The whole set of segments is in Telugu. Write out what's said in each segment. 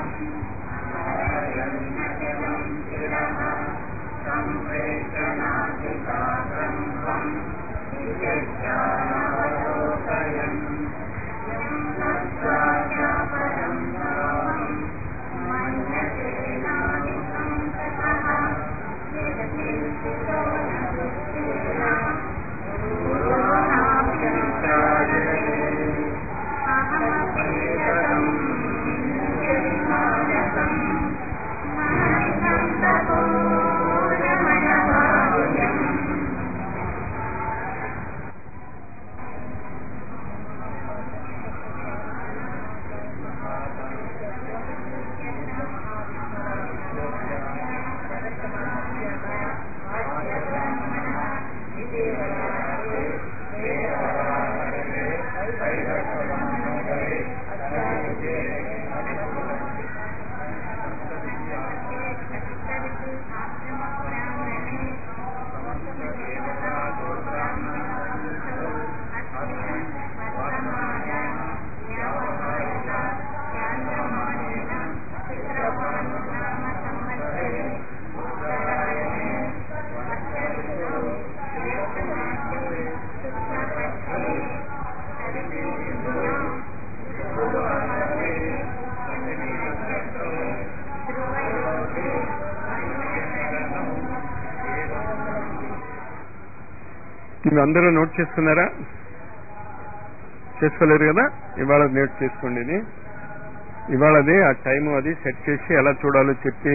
మీరు అందరూ నోట్ చేసుకున్నారా? చేసుకోలేరు కదా? ఇవాళ నోట్ చేసుకోండి. ఇది ఇవాళది ఆ టైము అది సెట్ చేసి ఎలా చూడాలో చెప్పి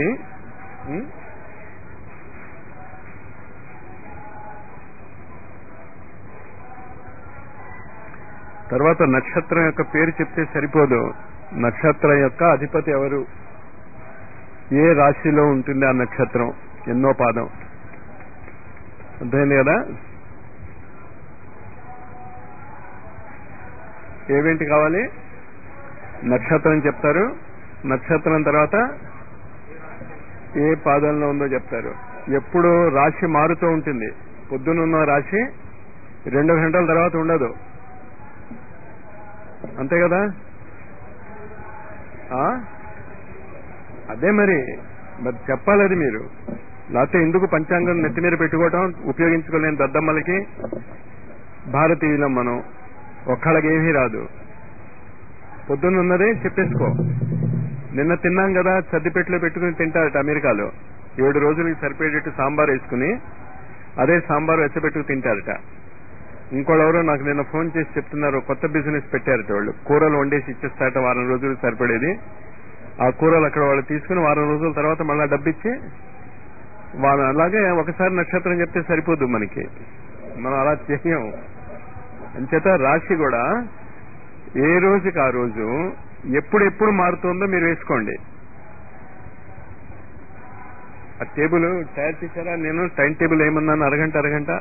తర్వాత నక్షత్రం యొక్క పేరు చెప్తే సరిపోదు. నక్షత్రం యొక్క అధిపతి ఎవరు, ఏ రాశిలో ఉంటుంది ఆ నక్షత్రం, ఎన్నో పాదం, అర్థమైంది కదా? ఏవేంటి కావాలి? నక్షత్రం చెప్తారు, నక్షత్రం తర్వాత ఏ పాదంలో ఉందో చెప్తారు. ఎప్పుడు రాశి మారుతూ ఉంటుంది. పొద్దునున్న రాశి 2 గంటల తర్వాత ఉండదు, అంతే కదా? అదే మరి చెప్పాలి అది మీరు. లేకపోతే ఎందుకు పంచాంగం నెత్తి మీద పెట్టుకోవటం, ఉపయోగించుకోలేని దద్దమ్మలకి భారతీయులం మనం. ఒక్కళ్ళకి ఏమీ రాదు. పొద్దున్నదే చెప్పేసుకో. నిన్న తిన్నాం కదా, సర్దిపెట్టులో పెట్టుకుని తింటారట అమెరికాలో. 7 రోజులకి సరిపోయేటట్టు సాంబార్ వేసుకుని అదే సాంబార్ వెచ్చబెట్టుకు తింటారట. ఇంకోళ్ళెవరో నాకు నిన్న ఫోన్ చేసి చెప్తున్నారు, కొత్త బిజినెస్ పెట్టారట వాళ్ళు. కూరలు వండేసి ఇచ్చేస్తారట వారం రోజులు సరిపడేది. ఆ కూరలు అక్కడ వాళ్ళు తీసుకుని వారం రోజుల తర్వాత మళ్ళా డబ్బిచ్చి వాళ్ళు. అలాగే ఒకసారి నక్షత్రం చెప్తే సరిపోదు మనకి, మనం అలా చేయం. అంచేత రాశి కూడా ఏ రోజుకి ఆ రోజు ఎప్పుడెప్పుడు మారుతుందో మీరు వేసుకోండి. ఆ టేబుల్ తయారు చేశారా? నేను టైం టేబుల్ ఏమన్నాను, అరగంట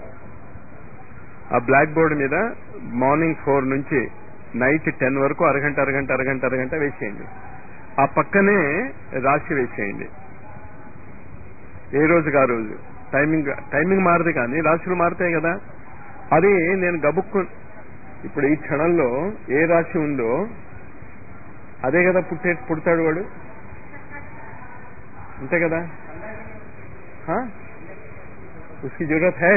ఆ బ్లాక్ బోర్డు మీద మార్నింగ్ 4 నుంచి నైట్ 10 వరకు అరగంట వేసేయండి. ఆ పక్కనే రాశి వేసేయండి. ఏ రోజుకి ఆ రోజు టైమింగ్ మారదు కానీ రాశులు మారుతాయి కదా. అది నేను గబుక్కు ఇప్పుడు ఈ క్షణంలో ఏ రాశి ఉందో అదే కదా పుడతాడు వాడు, అంతే కదా? उसकी जरूरत है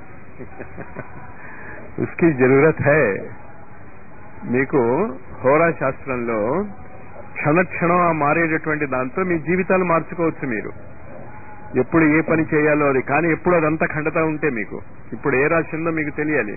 उसकी जरूरत है. మీకు హోరా శాస్త్రంలో క్షణక్షణం ఆ మారేటటువంటి దాంతో మీ జీవితాలు మార్చుకోవచ్చు మీరు. ఎప్పుడు ఏ పని చేయాలో అది. కానీ ఎప్పుడు అదంతా ఖండతా ఉంటే మీకు ఇప్పుడు ఏ రాశి ఉందో మీకు తెలియాలి.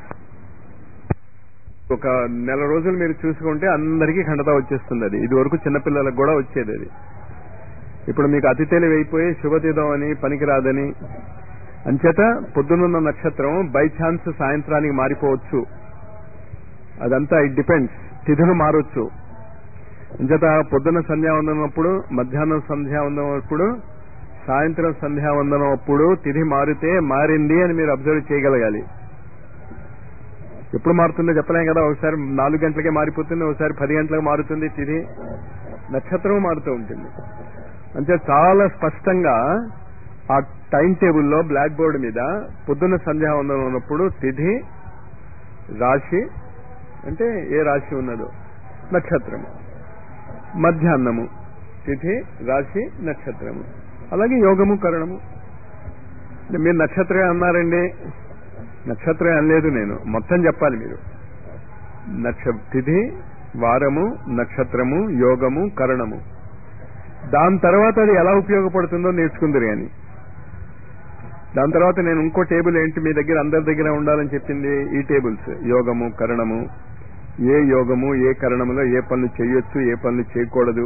ఒక నెల రోజులు మీరు చూసుకుంటే అందరికీ ఖండతా వచ్చేస్తుంది. అది ఇది వరకు చిన్నపిల్లలకు కూడా వచ్చేది. అది ఇప్పుడు మీకు అతి తెలివి అయిపోయి శుభతీదం అని పనికిరాదని. అంచేత పొద్దునున్న నక్షత్రం బై ఛాన్స్ సాయంత్రానికి మారిపోవచ్చు. అదంతా ఇట్ డిపెండ్స్. తిథులు మారొచ్చు. అంచేత పొద్దున్న సంధ్యావందనం అప్పుడు, మధ్యాహ్నం సంధ్యావందనం అప్పుడు, సాయంత్రం సంధ్యావందనం అప్పుడు తిథి మారితే మారింది అని మీరు అబ్జర్వ్ చేయగలగాలి. ఎప్పుడు మారుతుందో చెప్పలేం కదా. ఒకసారి 4 గంటలకే మారిపోతుంది, ఒకసారి 10 గంటలకు మారుతుంది తిథి. నక్షత్రం మారుతూ ఉంటుంది. అంటే చాలా స్పష్టంగా ఆ టైం టేబుల్లో బ్లాక్ బోర్డు మీద పొద్దున్న సంధ్యావందనం ఉన్నప్పుడు తిథి, రాశి అంటే ఏ రాశి ఉన్నదో, నక్షత్రం. మధ్యాహ్నము తిథి రాశి నక్షత్రము. అలాగే యోగము కరణము. మీరు నక్షత్రం అన్నారండి, నక్షత్రం అనలేదు నేను, మొత్తం చెప్పాలి మీరు. తిథి, వారము, నక్షత్రము, యోగము, కరణము. దాని తర్వాత అది ఎలా ఉపయోగపడుతుందో నేర్చుకుందరు కానీ. దాని తర్వాత నేను ఇంకో టేబుల్ ఏంటి మీ దగ్గర అందరి దగ్గర ఉండాలని చెప్పింది, ఈ టేబుల్స్ యోగము కరణము. ఏ యోగము ఏ కరణములో ఏ పనులు చేయొచ్చు ఏ పనులు చేయకూడదు.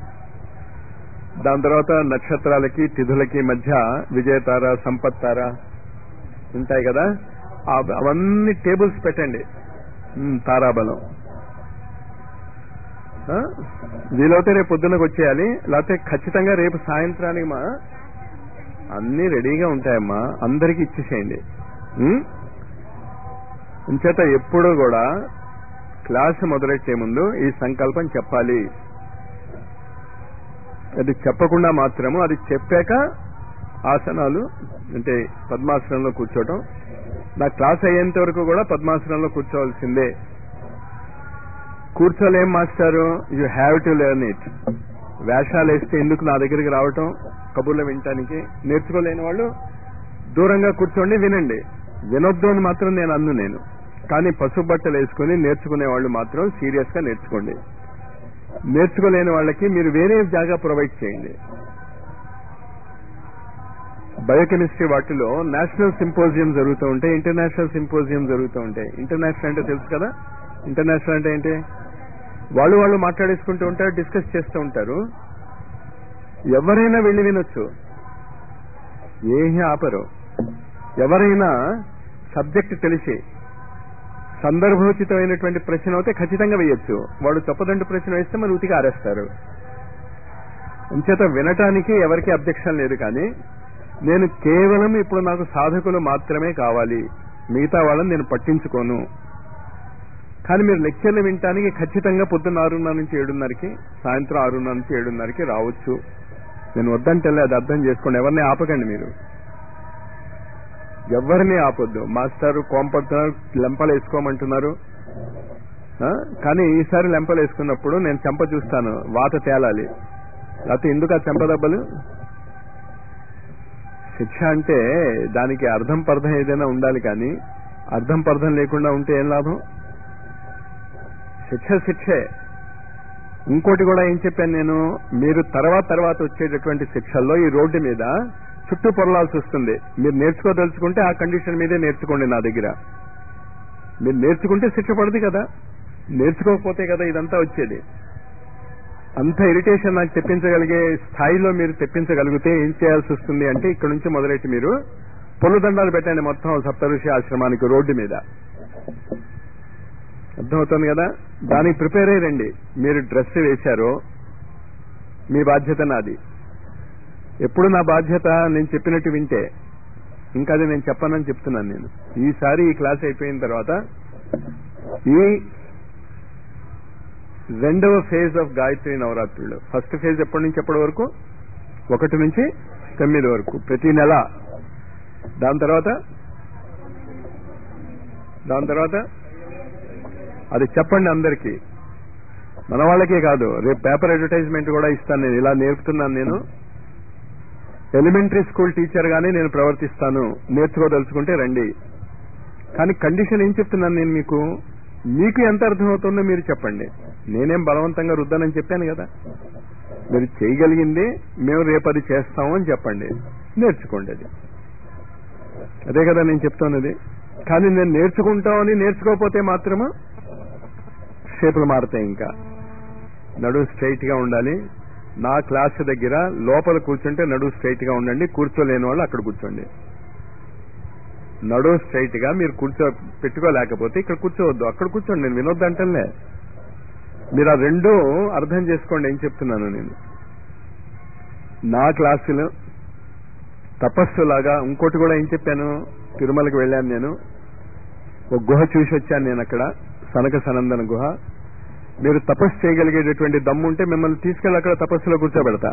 దాని తర్వాత నక్షత్రాలకి తిథులకి మధ్య విజయతార సంపత్తార ఉంటాయి కదా, అవన్నీ టేబుల్స్ పెట్టండి. తారాబలం వీలైతే రేపు పొద్దున్నకు వచ్చేయాలి, లేకపోతే ఖచ్చితంగా రేపు సాయంత్రానికి అన్ని రెడీగా ఉంటాయమ్మా, అందరికీ ఇచ్చేసేయండి. ఇంచేత ఎప్పుడూ కూడా క్లాస్ మొదలెట్టే ముందు ఈ సంకల్పం చెప్పాలి. అది చెప్పకుండా మాత్రము, అది చెప్పాక ఆసనాలు అంటే పద్మాసనంలో కూర్చోవటం. నా క్లాస్ అయ్యేంత వరకు కూడా పద్మాసనంలో కూర్చోవలసిందే. కూర్చోలేం మాస్టారు, you have to learn it. వేషాలు వేస్తే ఎందుకు నా దగ్గరికి రావటం కబుర్లు వినటానికి? నేర్చుకోలేని వాళ్ళు దూరంగా కూర్చోండి, వినండి. వినొద్దు అని మాత్రం నేను కానీ పసుపు బట్టలు వేసుకుని నేర్చుకునే వాళ్ళు మాత్రం సీరియస్ గా నేర్చుకోండి. నేర్చుకోలేని వాళ్ళకి మీరు వేరే జాగా ప్రొవైడ్ చేయండి. బయోకెమిస్ట్రీ వాటిలో నేషనల్ సింపోజియం జరుగుతూ ఉంటాయి, ఇంటర్నేషనల్ సింపోజియం జరుగుతూ ఉంటాయి. ఇంటర్నేషనల్ అంటే తెలుసు కదా, ఇంటర్నేషనల్ అంటే ఏంటి? వాళ్ళు మాట్లాడేసుకుంటూ ఉంటారు, డిస్కస్ చేస్తూ ఉంటారు. ఎవరైనా వెళ్ళి వినొచ్చు, ఏమీ ఆపరు. ఎవరైనా సబ్జెక్ట్ తెలిసి సందర్భోచితమైనటువంటి ప్రశ్న అయితే ఖచ్చితంగా వేయొచ్చు. వాడు తప్పదంటు ప్రశ్న వేస్తే మరి ఉతికి ఆరేస్తారు. అంచేత వినటానికి ఎవరికి అబ్జెక్షన్ లేదు. కానీ నేను కేవలం ఇప్పుడు నాకు సాధకులు మాత్రమే కావాలి, మిగతా వాళ్ళని నేను పట్టించుకోను. కానీ మీరు లెక్చర్లు వినటానికి ఖచ్చితంగా పొద్దున్న 6:30 నుంచి 7:30కి, సాయంత్రం 6:30 నుంచి 7:30కి రావచ్చు. నేను వద్దంటే అది అర్థం చేసుకోండి. ఎవరిని ఆపకండి, మీరు ఎవరిని ఆపొద్దు. మాస్టారు కోంపడుతున్నారు, లెంపలు వేసుకోమంటున్నారు. కానీ ఈసారి లెంపలు వేసుకున్నప్పుడు నేను చెంప చూస్తాను, వాత తేలాలి. లేకపోతే ఎందుకు ఆ చెంప దెబ్బలు? శిక్ష అంటే దానికి అర్థం పర్థం ఏదైనా ఉండాలి, కానీ అర్థం పర్థం లేకుండా ఉంటే ఏం లాభం? శిక్షే. ఇంకోటి కూడా ఏం చెప్పాను నేను, మీరు తర్వాత వచ్చేటటువంటి శిక్షల్లో ఈ రోడ్డు మీద చుట్టూ పొరలాల్సి వస్తుంది. మీరు నేర్చుకోదలుచుకుంటే ఆ కండిషన్ మీదే నేర్చుకోండి. నా దగ్గర మీరు నేర్చుకుంటే శిక్ష పడదు కదా, నేర్చుకోకపోతే కదా ఇదంతా వచ్చేది. అంత ఇరిటేషన్ నాకు తెప్పించగలిగే స్థాయిలో మీరు తెప్పించగలిగితే ఏం చేయాల్సి వస్తుంది అంటే, ఇక్కడ నుంచి మొదలెట్టి మీరు పొలదండాలు పెట్టండి మొత్తం సప్తఋషి ఆశ్రమానికి రోడ్డు మీద. అర్థమవుతుంది కదా? దానికి ప్రిపేర్ అయ్యండి. మీరు డ్రెస్ వేశారో మీ బాధ్యత నాది. ఎప్పుడు నా బాధ్యత నేను చెప్పినట్టు వింటే. ఇంకా అది నేను చెప్పనని చెప్తున్నాను. నేను ఈసారి ఈ క్లాస్ అయిపోయిన తర్వాత ఈ రెండవ ఫేజ్ ఆఫ్ గాయత్రి నవరాత్రులు, ఫస్ట్ ఫేజ్ ఎప్పటి నుంచి ఎప్పటి వరకు? 1 నుంచి 9 వరకు ప్రతి నెల. దాని తర్వాత అది చెప్పండి అందరికీ, మన వాళ్ళకే కాదు. రేపు పేపర్ అడ్వర్టైజ్మెంట్ కూడా ఇస్తాను. నేను ఇలా నేర్పుతున్నాను. నేను ఎలిమెంటరీ స్కూల్ టీచర్ గానే నేను ప్రవర్తిస్తాను. నేర్చుకోదలుచుకుంటే రండి. కానీ కండిషన్ ఏం చెప్తున్నాను నేను మీకు ఎంత అర్థమవుతుందో మీరు చెప్పండి. నేనేం బలవంతంగా రుద్దనని చెప్పాను కదా. మీరు చేయగలిగింది మేము రేపు అది చేస్తాము అని చెప్పండి, నేర్చుకోండి. అదే కదా నేను చెప్తున్నది. కానీ నేను నేర్చుకుంటామని నేర్చుకోకపోతే మాత్రము షేపులు మారుతాయి. ఇంకా నడువు స్ట్రైట్ గా ఉండాలి. నా క్లాస్ దగ్గర లోపల కూర్చుంటే నడువు స్ట్రైట్ గా ఉండండి, కూర్చోలేని వాళ్ళు అక్కడ కూర్చోండి. నడువు స్ట్రైట్ గా మీరు పెట్టుకోలేకపోతే ఇక్కడ కూర్చోవద్దు, అక్కడ కూర్చోండి. నేను వినొద్దంటలే, మీరు ఆ రెండూ అర్థం చేసుకోండి ఏం చెప్తున్నాను నేను. నా క్లాసులు తపస్సులాగా. ఇంకోటి కూడా ఏం చెప్పాను, తిరుమలకి వెళ్ళాను నేను, ఒక గుహ చూసి వచ్చాను నేను. అక్కడ సనక సనందన గుహ. మీరు తపస్సు చేయగలిగేటటువంటి దమ్ముంటే మిమ్మల్ని తీసుకెళ్ళి అక్కడ తపస్సులో కూర్చోబెడతా.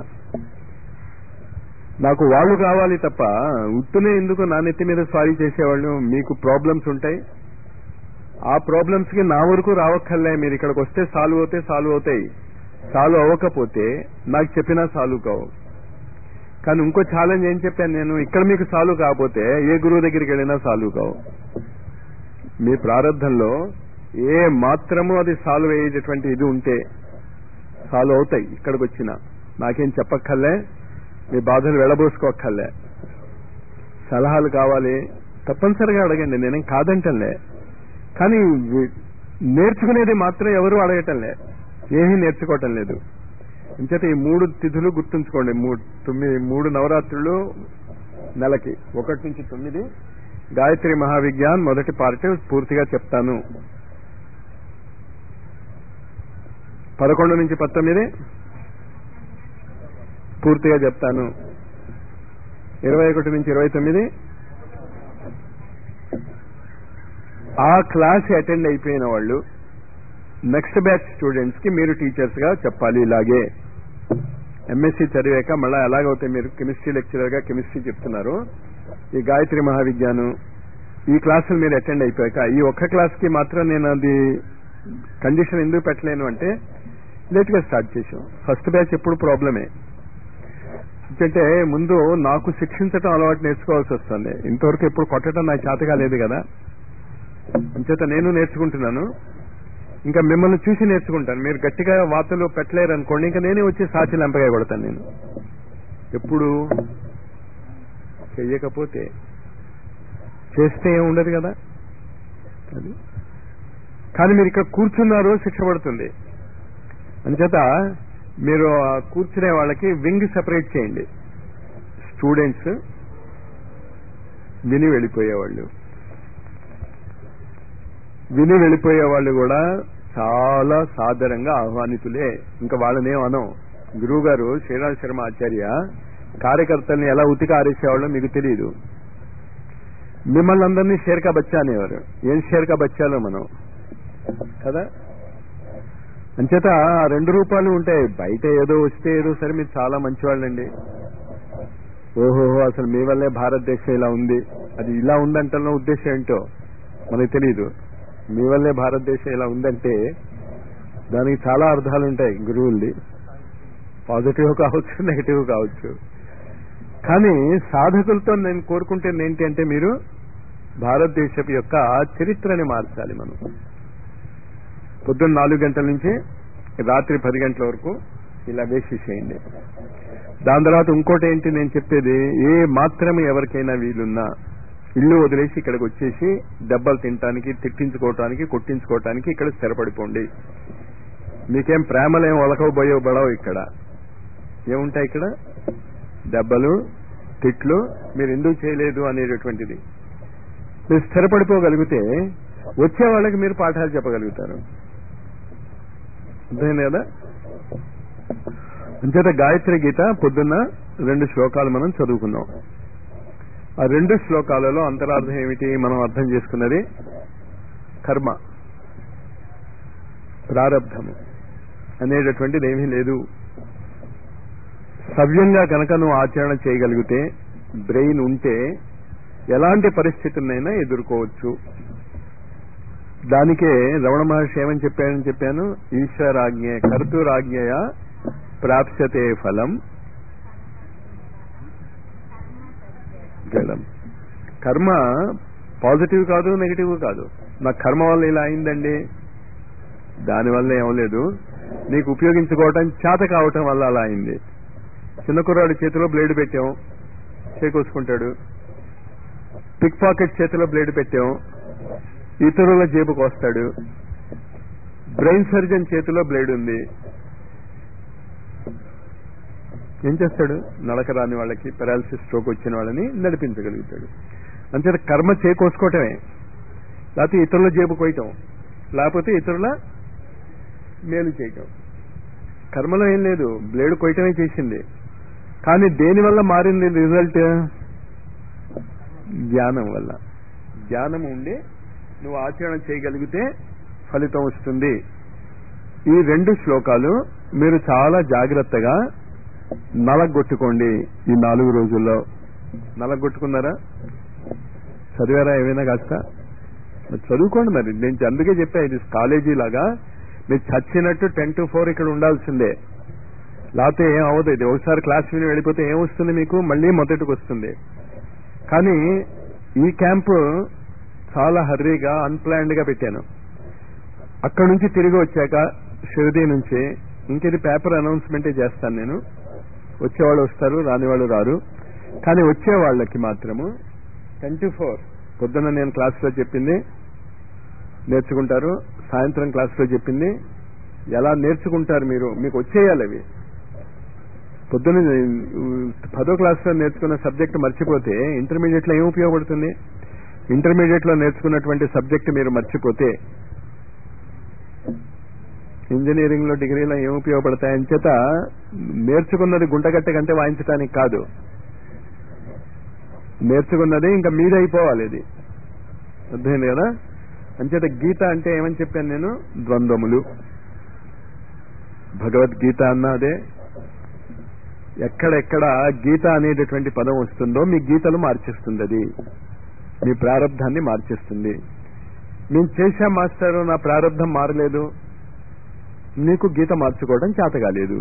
నాకు వాళ్ళు కావాలి తప్ప ఉత్తునే ఎందుకు నా నెత్తి మీద స్వారీ చేసేవాళ్ళు? మీకు ప్రాబ్లమ్స్ ఉంటాయి, ఆ ప్రాబ్లమ్స్ కి నా వరకు రావక్కర్లే. మీరు ఇక్కడికి వస్తే సాల్వ్ అవుతాయి. సాల్వ్ అవ్వకపోతే నాకు చెప్పినా సాల్వ్ కావు. కానీ ఇంకో ఛాలెంజ్ ఏం చెప్పాను నేను, ఇక్కడ మీకు సాల్వ్ కాకపోతే ఏ గురువు దగ్గరికి వెళ్ళినా సాల్వ్ కావు. మీ ప్రారంధంలో ఏ మాత్రము అది సాల్వ్ అయ్యేటటువంటి ఇది ఉంటే సాల్వ్ అవుతాయి. ఇక్కడికి వచ్చినా నాకేం చెప్పక్కర్లే, మీ బాధలు వెళ్ళబోసుకోక్కర్లే. సలహాలు కావాలి తప్పనిసరిగా అడగండి, నేనేం కాదంటలే. కానీ నేర్చుకునేది మాత్రం ఎవరు అడగటంలే, ఏమీ నేర్చుకోవటం లేదు. ఇంచేత ఈ 3 తిథులు గుర్తుంచుకోండి. 3 నవరాత్రులు నెలకి 1 నుంచి 9 గాయత్రి మహావిజ్ఞాన్ మొదటి పార్ట్ పూర్తిగా చెప్తాను. 11 నుంచి 19 పూర్తిగా చెప్తాను. 21 నుంచి 29 ఆ క్లాస్ అటెండ్ అయిపోయిన వాళ్ళు నెక్స్ట్ బ్యాచ్ స్టూడెంట్స్ కి మీరు టీచర్స్ గా చెప్పాలి. ఇలాగే ఎంఎస్సీ చదివాక మళ్ళీ ఎలాగైతే మీరు కెమిస్ట్రీ లెక్చరర్ గా కెమిస్ట్రీ చెప్తున్నారు, ఈ గాయత్రి మహావిజ్ఞానం ఈ క్లాసులు మీరు అటెండ్ అయిపోయాక ఈ ఒక్క క్లాస్ కి మాత్రం నేను అది కండిషన్ ఎందుకు పెట్టలేను అంటే లేట్ గా స్టార్ట్ చేశాం. ఫస్ట్ బ్యాచ్ ఎప్పుడు ప్రాబ్లమే. ఎందుకంటే ముందు నాకు శిక్షించటం అలవాటు నేర్చుకోవాల్సి వస్తుంది. ఇంతవరకు ఎప్పుడు కొట్టడం నాకు చేతగా లేదు కదా, అంచేత నేను నేర్చుకుంటున్నాను. ఇంకా మిమ్మల్ని చూసి నేర్చుకుంటాను. మీరు గట్టిగా వార్తలు పెట్టలేరు అనుకోండి, ఇంకా నేనే వచ్చి సాచి లెంపగా కొడతాను. నేను ఎప్పుడు చెయ్యకపోతే చేస్తే ఏం ఉండదు కదా. అది కానీ మీరు ఇక్కడ కూర్చున్నారు, శిక్ష పడుతుంది. అంచేత మీరు కూర్చునే వాళ్ళకి వింగ్ సెపరేట్ చేయండి. స్టూడెంట్స్, విని వెళ్ళిపోయేవాళ్ళు. విని వెళ్ళిపోయేవాళ్ళు కూడా చాలా సాదరంగా ఆహ్వానితులే. ఇంకా వాళ్ళనేం అనం. గురువు గారు శ్రీరామ్ శర్మ ఆచార్య కార్యకర్తల్ని ఎలా ఉతికి ఆరేసేవాళ్ళో మీకు తెలియదు. మిమ్మల్ని అందరినీ షేర్కా బచ్చా అనేవారు. ఏం షేర్కా బచ్చాలో మనం కదా. అంచేత 2 రూపాలు ఉంటాయి. బయట ఏదో వస్తే ఏదో సరే మీరు చాలా మంచివాళ్ళండి, ఓహోహో అసలు మీ వల్లే భారతదేశం ఇలా ఉంది, అది ఇలా ఉందంటే ఉద్దేశం ఏంటో మనకు తెలియదు. మీ వల్లే భారతదేశం ఇలా ఉందంటే దానికి చాలా అర్థాలు ఉంటాయి గురువుల్ది. పాజిటివ్ కావచ్చు, నెగిటివ్ కావచ్చు. కానీ సాధకులతో నేను కోరుకుంటేది ఏంటి అంటే మీరు భారతదేశం యొక్క చరిత్రని మార్చాలి. మనం పొద్దున్న 4 గంటల నుంచి రాత్రి 10 గంటల వరకు ఇలా వేసేసేయండి. దాని తర్వాత ఇంకోటి ఏంటి నేను చెప్పేది, ఏ మాత్రం ఎవరికైనా వీలున్నా ఇల్లు వదిలేసి ఇక్కడికి వచ్చేసి దెబ్బలు తినటానికి, తిట్టించుకోవటానికి, కొట్టించుకోవటానికి ఇక్కడ స్థిరపడిపోండి. మీకేం ప్రేమలేం ఒలకబోయో బడవు. ఇక్కడ ఏముంటాయి? ఇక్కడ దెబ్బలు, తిట్లు. మీరు ఎందుకు చేయలేదు అనేటటువంటిది. మీరు స్థిరపడిపోగలిగితే వచ్చే వాళ్ళకి మీరు పాఠాలు చెప్పగలుగుతారు. అర్థమైంది కదా. అంచేత గాయత్రి గీత పొద్దున్న 2 శ్లోకాలు మనం చదువుకున్నాం. ఆ 2 శ్లోకాలలో అంతరార్థం ఏమిటి? మనం అర్థం చేసుకున్నది కర్మ, ప్రారబ్ధము అనేటటువంటిది ఏమీ లేదు. సవ్యంగా కనుక నువ్వు ఆచరణ చేయగలిగితే, బ్రెయిన్ ఉంటే ఎలాంటి పరిస్థితులనైనా ఎదుర్కోవచ్చు. దానికే రమణ మహర్షి ఏమని చెప్పాను, ఈశ్వరాజ్ఞ కర్తూరాజ్ఞయ ప్రాప్స్యతే ఫలం గలం. కర్మ పాజిటివ్ కాదు, నెగిటివ్ కాదు. నా కర్మ వల్ల ఇలా అయిందండి, దానివల్ల ఏమలేదు, నీకు ఉపయోగించుకోవటం చేత కావటం వల్ల అలా అయింది. చిన్న కుర్రాడి చేతిలో బ్లేడ్ పెట్టాం, చేకూసుకుంటాడు. పిక్ పాకెట్ చేతిలో బ్లేడ్ పెట్టాం, ఇతరుల జేబుకు వస్తాడు. బ్రెయిన్ సర్జన్ చేతిలో బ్లేడ్ ఉంది, ఏం చేస్తాడు? నడక రాని వాళ్ళకి, పెరాలసిస్, స్ట్రోక్ వచ్చిన వాళ్ళని నడిపించగలుగుతాడు. అంతే కర్మ చేకూసుకోవటమే, లేకపోతే ఇతరుల జేబు కోయటం, లేకపోతే ఇతరుల మేలు చేయటం. కర్మలో ఏం లేదు, బ్లేడ్ కోయటమే చేసింది. కానీ దేనివల్ల మారింది రిజల్ట్? జ్ఞానం వల్ల. జ్ఞానం ఉండి నువ్వు ఆచరణ చేయగలిగితే ఫలితం వస్తుంది. ఈ 2 శ్లోకాలు మీరు చాలా జాగ్రత్తగా నలగొట్టుకోండి. ఈ 4 రోజుల్లో నలగొట్టుకున్నారా? చదివారా? ఏమైనా కాస్త చదువుకోండి. మరి నేను అందుకే చెప్పా, ఇది కాలేజీ లాగా మీరు చచ్చినట్టు 10 to 4 ఇక్కడ ఉండాల్సిందే, లేకపోతే ఏం అవ్వదు. ఇది ఒకసారి క్లాస్ విని వెళ్ళిపోతే ఏం వస్తుంది మీకు, మళ్ళీ మొదటికి వస్తుంది. కానీ ఈ క్యాంపు చాలా హర్రీగా అన్ప్లాన్డ్ గా పెట్టాను. అక్కడ నుంచి తిరిగి వచ్చాక షిరిడీ నుంచి ఇంకేది పేపర్ అనౌన్స్మెంటే చేస్తాను నేను. వచ్చేవాళ్ళు వస్తారు, రాని వాళ్ళు రారు. కానీ వచ్చే వాళ్ళకి మాత్రము 10 to 4 పొద్దున్న నేను క్లాసులో చెప్పింది నేర్చుకుంటారు, సాయంత్రం క్లాసులో చెప్పింది ఎలా నేర్చుకుంటారు మీరు, మీకు వచ్చేయాలి అవి. పొద్దున్న 10వ క్లాసులో నేర్చుకున్న సబ్జెక్ట్ మర్చిపోతే ఇంటర్మీడియట్ లో ఏం ఉపయోగపడుతుంది? ఇంటర్మీడియట్ లో నేర్చుకున్నటువంటి సబ్జెక్ట్ మీరు మర్చిపోతే ఇంజనీరింగ్ లో డిగ్రీలో ఏం ఉపయోగపడతాయి? అంచేత నేర్చుకున్నది గుంటగట్టె కంటే వాయించడానికి కాదు, నేర్చుకున్నది ఇంకా మీదైపోవాలి. ఇది అర్థమైంది కదా? అంచేత గీత అంటే ఏమని చెప్పాను నేను? ద్వంద్వములు. భగవద్గీత అన్న అదే. ఎక్కడెక్కడ గీత అనేటటువంటి పదం వస్తుందో మీ గీతలు మార్చేస్తుంది, అది మీ ప్రారంధాన్ని మార్చేస్తుంది. నేను చేశా మాస్టారు, నా ప్రారంధం మారలేదు, నీకు గీత మార్చుకోవడం చేత కాలేదు.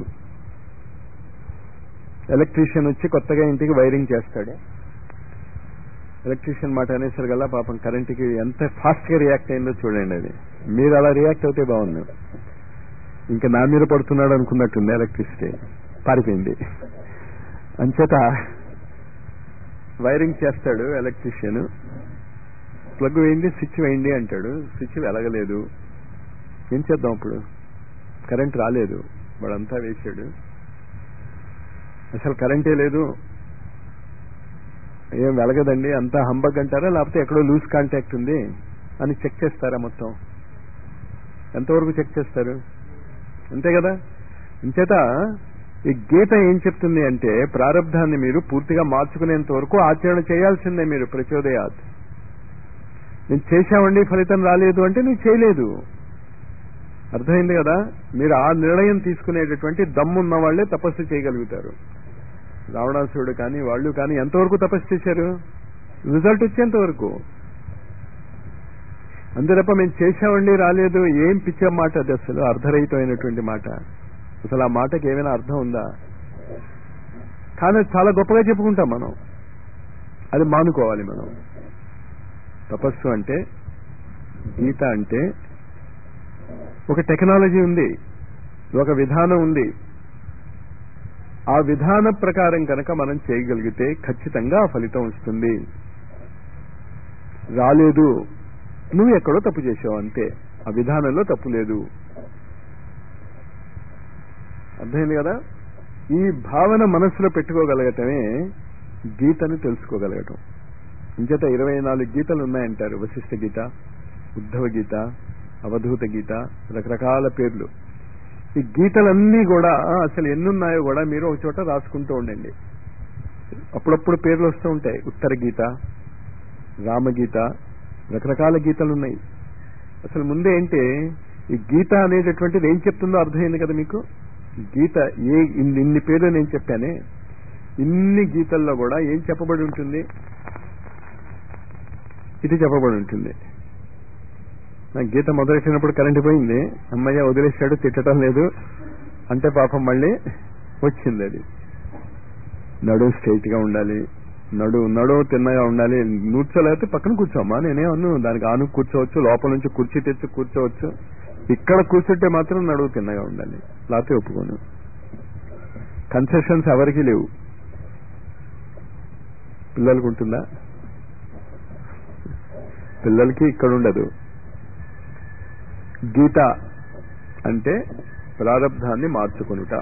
ఎలక్ట్రీషియన్ వచ్చి కొత్తగా ఇంటికి వైరింగ్ చేస్తాడు. ఎలక్ట్రీషియన్ మాట అనేసరి గల పాపం కరెంట్కి ఎంత ఫాస్ట్ గా రియాక్ట్ అయిందో చూడండి. అది మీరు అలా రియాక్ట్ అవుతే బాగుంది. ఇంకా నా మీద పడుతున్నాడు అనుకున్నట్టుంది, ఎలక్ట్రిసిటీ పారిపోయింది. అంచేత వైరింగ్ చేస్తాడు ఎలక్ట్రీషియన్, ప్లగ్ వేయండి, స్విచ్ వేయండి అంటాడు. స్విచ్ వెలగలేదు, ఏం చేద్దాం అప్పుడు? కరెంట్ రాలేదు, వాడంతా వేసాడు, అసలు కరెంటే లేదు, ఏం వెలగదండి, అంతా హంబగ్ అంటారా, లేకపోతే ఎక్కడో లూజ్ కాంటాక్ట్ ఉంది అని చెక్ చేస్తారా? మొత్తం ఎంతవరకు చెక్ చేస్తారు? అంతే కదా. అంచేత ఈ గీత ఏం చెప్తుంది అంటే ప్రారంధాన్ని మీరు పూర్తిగా మార్చుకునేంత వరకు ఆచరణ చేయాల్సిందే మీరు. ప్రచోదయాత్. నేను చేశామండి ఫలితం రాలేదు అంటే నువ్వు చేయలేదు. అర్థమైంది కదా? మీరు ఆ నిర్ణయం తీసుకునేటటువంటి దమ్మున్న వాళ్లే తపస్సు చేయగలుగుతారు. రావణాసురుడు కానీ వాళ్ళు కానీ ఎంతవరకు తపస్సు చేశారు? రిజల్ట్ వచ్చేంత వరకు. అంతే తప్ప మేము చేశామండి రాలేదు, ఏం పిచ్చే మాట అది, అసలు అర్ధరహితమైనటువంటి మాట. అసలు ఆ మాటకి ఏమైనా అర్థం ఉందా? కానీ చాలా గొప్పగా చెప్పుకుంటాం మనం, అది మానుకోవాలి మనం. తపస్సు అంటే, గీత అంటే ఒక టెక్నాలజీ ఉంది, ఒక విధానం ఉంది. ఆ విధాన ప్రకారం కనుక మనం చేయగలిగితే ఖచ్చితంగా ఆ ఫలితం వస్తుంది. రాలేదు, నువ్వు ఎక్కడో తప్పు చేసావు అంతే, ఆ విధానంలో తప్పు లేదు. అర్థమైంది కదా? ఈ భావన మనస్సులో పెట్టుకోగలగటమే గీతను తెలుసుకోగలగటం. ఇంచేత 24 గీతలు ఉన్నాయంటారు. వశిష్ఠ గీత, ఉద్ధవ గీత, అవధూత గీత, రకరకాల పేర్లు. ఈ గీతలన్నీ కూడా అసలు ఎన్నున్నాయో కూడా మీరు ఒక చోట రాసుకుంటూ ఉండండి. అప్పుడప్పుడు పేర్లు వస్తూ ఉంటాయి. ఉత్తర గీత, రామగీత, రకరకాల గీతలు ఉన్నాయి. అసలు ముందే ఏంటి ఈ గీత అనేటటువంటిది ఏం చెప్తుందో అర్థమైంది కదా మీకు? గీత ఇన్ని పేర్లు నేను చెప్పానే, ఇన్ని గీతల్లో కూడా ఏం చెప్పబడి ఉంటుంది? ఇది చెప్పబడి ఉంటుంది. నాకు గీత మొదలెట్టినప్పుడు కరెంట్ పోయింది, అమ్మయ్య వదిలేశాడు, తిట్టడం లేదు అంటే పాపం మళ్ళీ వచ్చింది. అది నడువు స్ట్రైట్ గా ఉండాలి, నడువు తిన్నగా ఉండాలి. కూర్చోలేకపోతే పక్కన కూర్చోమ్మా, నేనేమన్ను, దానికి ఆను కూర్చోవచ్చు, లోపల నుంచి కుర్చీ తెచ్చి కూర్చోవచ్చు. ఇక్కడ కూర్చుంటే మాత్రం నడువు తిన్నగా ఉండాలి, లేకపోతే ఒప్పుకోను. కన్సెషన్స్ ఎవరికి లేవు. పిల్లలకు ఉంటుందా? పిల్లలకి ఇక్కడ ఉండదు. గీత అంటే ప్రారబ్ధాన్ని మార్చుకొనుట.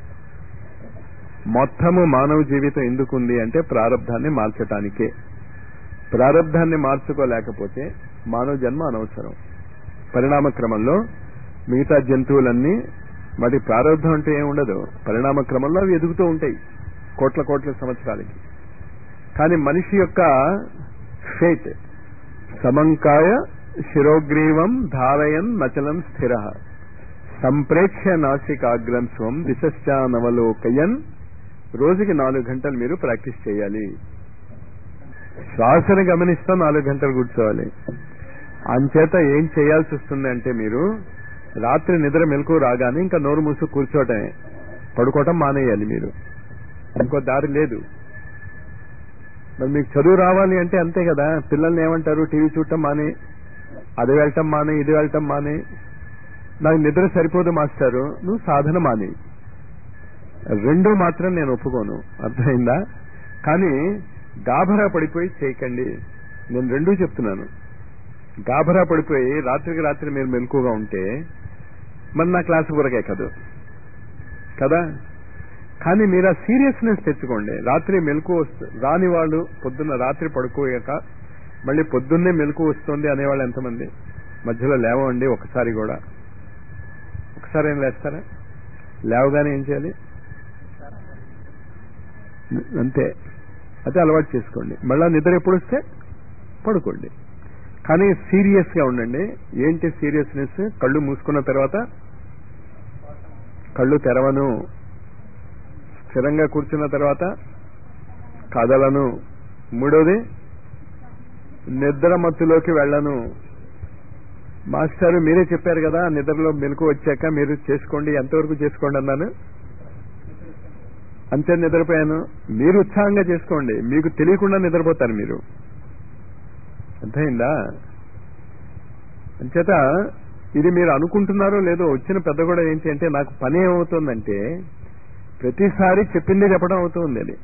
మొత్తము మానవ జీవితం ఎందుకుంది అంటే ప్రారబ్ధాన్ని మార్చటానికే. ప్రారబ్ధాన్ని మార్చుకోలేకపోతే మానవ జన్మ అనవసరం. పరిణామ క్రమంలో మిగతా జంతువులన్నీ వాటి ప్రారబ్ధం అంటే ఏమి ఉండదు, పరిణామ క్రమంలో అవి ఎదుగుతూ ఉంటాయి కోట్ల సంవత్సరాలకి. కానీ మనిషి యొక్క ఫేట్ సమంకాయ శిరోగ్రీవం ధారయన్ నచలం స్థిర సంప్రేక్ష్య నాసికాగ్రం స్వం దిశానవలోకయన్. రోజుకి 4 గంటలు మీరు ప్రాక్టీస్ చేయాలి. శ్వాసను గమనిస్తూ 4 గంటలు కూర్చోవాలి. అంచేత ఏం చేయాల్సి వస్తుంది అంటే మీరు రాత్రి నిద్ర మెలకు రాగానే ఇంకా నోరు మూసు కూర్చోవటమే, పడుకోవటం మానేయాలి మీరు, ఇంకో దారి లేదు. మరి మీకు చదువు రావాలి అంటే అంతే కదా. పిల్లల్ని ఏమంటారు, టీవీ చూడటం మానే, అది వెళ్ళటం మానే, ఇది వెళ్ళటం మానే, నాకు నిద్ర సరిపోదు మాస్టారు, నువ్వు సాధన మానే. రెండూ మాత్రం నేను ఒప్పుకోను, అర్థమైందా? కానీ గాభరా పడిపోయి చేయకండి, నేను రెండూ చెప్తున్నాను. గాభరా పడిపోయి రాత్రికి రాత్రి మీరు మెలకుగా ఉంటే మరి నా క్లాసు వరకే కదా. కానీ మీరు ఆ సీరియస్నెస్ తెచ్చుకోండి. రాత్రి మెలకు రాని వాళ్ళు పొద్దున్న రాత్రి పడుకోయాక మళ్ళీ పొద్దున్నే మెలకు వస్తుంది అనేవాళ్ళు ఎంతమంది? మధ్యలో లేవండి ఒకసారి కూడా. ఒకసారి ఏం లేస్తారా? లేవగానే ఏం చేయాలి? అంతే, అదే అలవాటు చేసుకోండి. మళ్ళా నిద్ర ఎప్పుడు వస్తే పడుకోండి. కానీ సీరియస్ గా ఉండండి. ఏంటి సీరియస్నెస్? కళ్ళు మూసుకున్న తర్వాత కళ్ళు తెరవను, స్థిరంగా కూర్చున్న తర్వాత కదలను, మూడోది నిద్ర మత్తులోకి వెళ్ళను. మాస్టారు మీరే చెప్పారు కదా నిద్రలో మెలకు వచ్చాక మీరు చేసుకోండి, ఎంతవరకు చేసుకోండి అన్నాను? అంతే, నిద్రపోయాను. మీరు ఉత్సాహంగా చేసుకోండి, మీకు తెలియకుండా నిద్రపోతారు మీరు, అర్థమైందా? అంచేత ఇది మీరు అనుకుంటున్నారో లేదో, వచ్చిన పెద్ద కూడా ఏంటి అంటే నాకు పని ఏమవుతుందంటే ప్రతిసారి చెప్పిందే చెప్పడం అవుతుంది. అది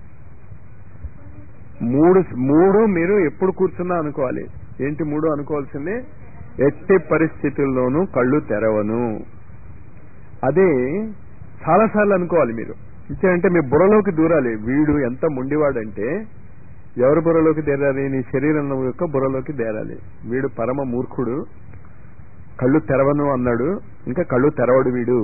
మూడు మీరు ఎప్పుడు కూర్చున్నా అనుకోవాలి. ఏంటి మూడు అనుకోవాల్సింది? ఎట్టి పరిస్థితుల్లోనూ కళ్ళు తెరవను. అదే చాలాసార్లు అనుకోవాలి మీరు. ఇంకేంటే మీ బుర్రలోకి దూరాలి. వీడు ఎంత మొండివాడంటే ఎవరి బుర్రలోకి దేరాలి? నీ శరీరం యొక్క బుర్రలోకి దేరాలి. వీడు పరమ మూర్ఖుడు, కళ్ళు తెరవను అన్నాడు, ఇంకా కళ్ళు తెరవడు వీడు.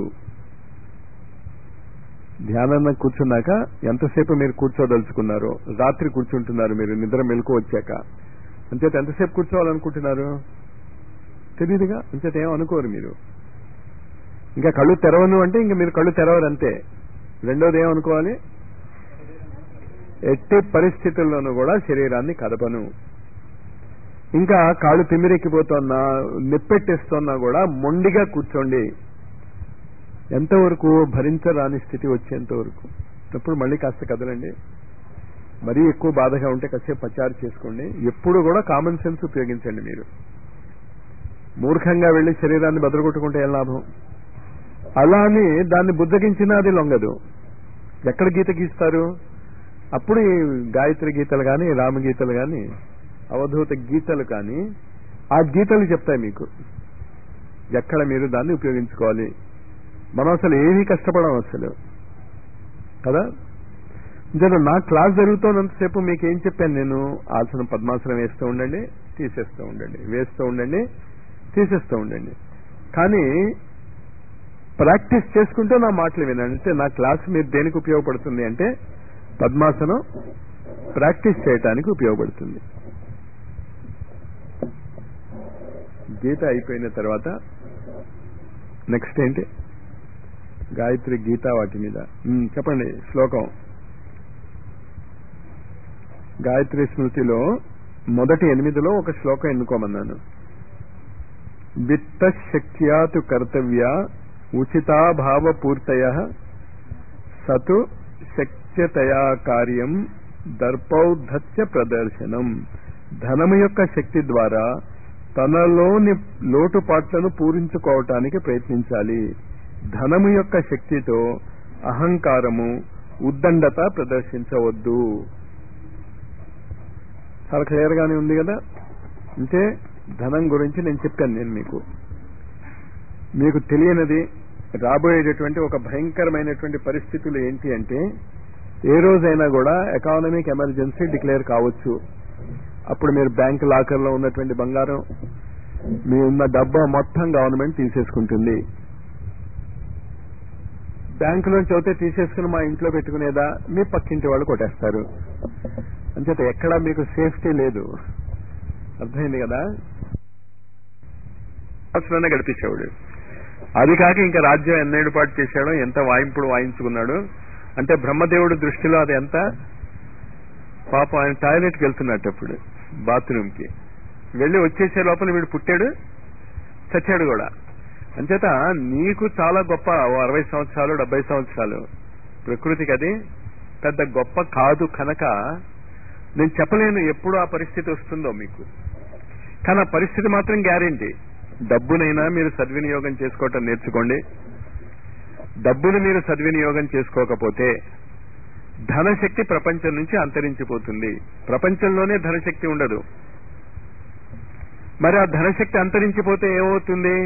ధ్యానంలో కూర్చున్నాక ఎంతసేపు మీరు కూర్చోదలుచుకున్నారు? రాత్రి కూర్చుంటున్నారు మీరు నిద్ర మెలకు వచ్చాక, అంచేత ఎంతసేపు కూర్చోవాలనుకుంటున్నారు? తెలియదుగా, అంచేత ఏం అనుకోరు మీరు. ఇంకా కళ్ళు తెరవను అంటే ఇంకా మీరు కళ్ళు తెరవరు అంతే. రెండోది ఏమనుకోవాలి? ఎట్టి పరిస్థితుల్లోనూ కూడా శరీరాన్ని కదపను. ఇంకా కాళ్ళు తిమ్మిరెక్కిపోతున్నా, నిప్పెట్టేస్తున్నా కూడా మొండిగా కూర్చోండి. ఎంతవరకు? భరించరాని స్థితి వచ్చేంత వరకు. అప్పుడు మళ్ళీ కాస్త కదలండి. మరీ ఎక్కువ బాధగా ఉంటే కాసేపు పచారు చేసుకోండి. ఎప్పుడు కూడా కామన్ సెన్స్ ఉపయోగించండి. మీరు మూర్ఖంగా వెళ్లి శరీరాన్ని బదలగొట్టుకుంటే ఏం లాభం? అలా అని దాన్ని బుద్ధగించినా అది లొంగదు. ఎక్కడ గీత గీస్తారు? అప్పుడు ఈ గాయత్రి గీతలు కానీ, రామగీతలు కానీ, అవధూత గీతలు కానీ, ఆ గీతలు చెప్తాయి మీకు ఎక్కడ మీరు దాన్ని ఉపయోగించుకోవాలి. మనం అసలు ఏమీ కష్టపడం అసలు కదా. నా క్లాస్ జరుగుతున్నంతసేపు మీకు ఏం చెప్పాను నేను? ఆసనం పద్మాసనం వేస్తూ ఉండండి, తీసేస్తూ ఉండండి, వేస్తూ ఉండండి, తీసేస్తూ ఉండండి. కానీ ప్రాక్టీస్ చేసుకుంటూ నా మాటలు వినండి. అంటే నా క్లాస్ మీరు దేనికి ఉపయోగపడుతుంది అంటే పద్మాసనం ప్రాక్టీస్ చేయటానికి ఉపయోగపడుతుంది. గీత అయిపోయిన తర్వాత నెక్స్ట్ ఏంటి? గాయత్రి గీత, వాటి మీద చెప్పండి శ్లోకం. గాయత్రి స్మృతిలో మొదటి 8లో ఒక శ్లోకం ఎన్నుకోమన్నాను. విత్త శక్త్యాతు కర్తవ్య ఉచితాభావ పూర్తయ సతు శక్త్యతయా కార్యం దర్పౌద్ధత్య ప్రదర్శనం. ధనము యొక్క శక్తి ద్వారా తనలోని లోటుపాట్లను పూరించుకోవటానికి ప్రయత్నించాలి. ధనము యొక్క శక్తితో అహంకారము, ఉద్దండత ప్రదర్శించవద్దు. చాలా క్లియర్ గానే ఉంది కదా. అంటే ధనం గురించి నేను చెప్పాను. నేను మీకు తెలియనిది రాబోయేటటువంటి ఒక భయంకరమైనటువంటి పరిస్థితులు ఏంటి అంటే ఏ రోజైనా కూడా ఎకానమిక్ ఎమర్జెన్సీ డిక్లేర్ కావచ్చు. అప్పుడు మీరు బ్యాంక్ లాకర్లో ఉన్నటువంటి బంగారం, మీ ఉన్న డబ్బా మొత్తం గవర్నమెంట్ తీసేసుకుంటుంది. బ్యాంకులోంచి అయితే తీసేసుకుని మా ఇంట్లో పెట్టుకునేదా మీ పక్కింటి వాళ్ళు కొట్టేస్తారు. అంచేత ఎక్కడా మీకు సేఫ్టీ లేదు. అర్థమైంది కదా. గడిపించేవాడు. అది కాక ఇంకా రాజ్యం ఎన్నేడు పాటు చేశాడో, ఎంత వాయింపుడు వాయించుకున్నాడు అంటే బ్రహ్మదేవుడు దృష్టిలో అది ఎంత పాపం. ఆయన టాయిలెట్కి వెళ్తున్నట్టప్పుడు బాత్రూమ్కి వెళ్ళి వచ్చేసే లోపల వీడు పుట్టాడు, చచ్చాడు కూడా. అంచేత నీకు చాలా గొప్ప 60 సంవత్సరాలు 70 సంవత్సరాలు, ప్రకృతికి అది పెద్ద గొప్ప కాదు కనుక నేను చెప్పలేను ఎప్పుడు ఆ పరిస్థితి వస్తుందో మీకు. కానీ ఆ పరిస్థితి మాత్రం గ్యారెంటీ. డబ్బునైనా మీరు సద్వినియోగం చేసుకోవటం నేర్చుకోండి. డబ్బును మీరు సద్వినియోగం చేసుకోకపోతే ధనశక్తి ప్రపంచం నుంచి అంతరించిపోతుంది. ప్రపంచంలోనే ధనశక్తి ఉండదు. మరి ఆ ధనశక్తి అంతరించిపోతే ఏమవుతుంది?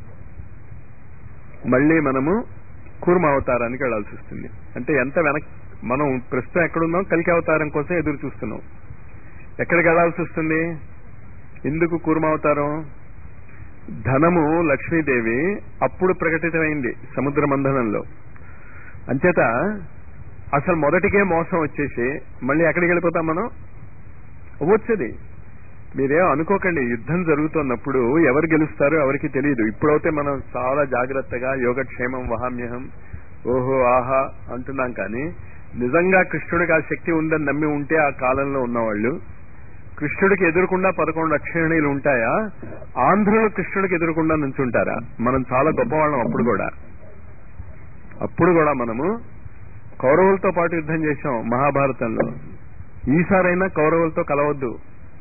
మళ్ళీ మనము కూర్మ అవతారానికి వెళ్లాల్సి వస్తుంది. అంటే ఎంత మనం ప్రస్తుతం ఎక్కడున్నాం? కలికి అవతారం కోసం ఎదురు చూస్తున్నాం. ఎక్కడికి వెళ్లాల్సి వస్తుంది? ఎందుకు కూర్మ అవతారం? ధనము లక్ష్మీదేవి అప్పుడు ప్రకటితమైంది సముద్ర మంథనంలో. అంచేత అసలు మొదటికే మోసం వచ్చేసి మళ్ళీ ఎక్కడికి వెళ్ళిపోతాం మనం? వచ్చేది మీరేం అనుకోకండి. యుద్ధం జరుగుతున్నప్పుడు ఎవరు గెలుస్తారో ఎవరికి తెలియదు. ఇప్పుడైతే మనం చాలా జాగ్రత్తగా యోగక్షేమం వహామ్యహం ఓహో ఆహా అంటున్నాం. కానీ నిజంగా కృష్ణుడికి ఆ శక్తి ఉందని నమ్మి ఉంటే ఆ కాలంలో ఉన్నవాళ్ళు, కృష్ణుడికి ఎదురుకుండా 11 అక్షయణీయులు ఉంటాయా? ఆంధ్రులు కృష్ణుడికి ఎదురుకుండా నుంచుంటారా? మనం చాలా గొప్పవాళ్ళం. అప్పుడు కూడా మనము కౌరవులతో పాటు యుద్ధం చేశాం మహాభారతంలో. ఈసారైనా కౌరవులతో కలవద్దు.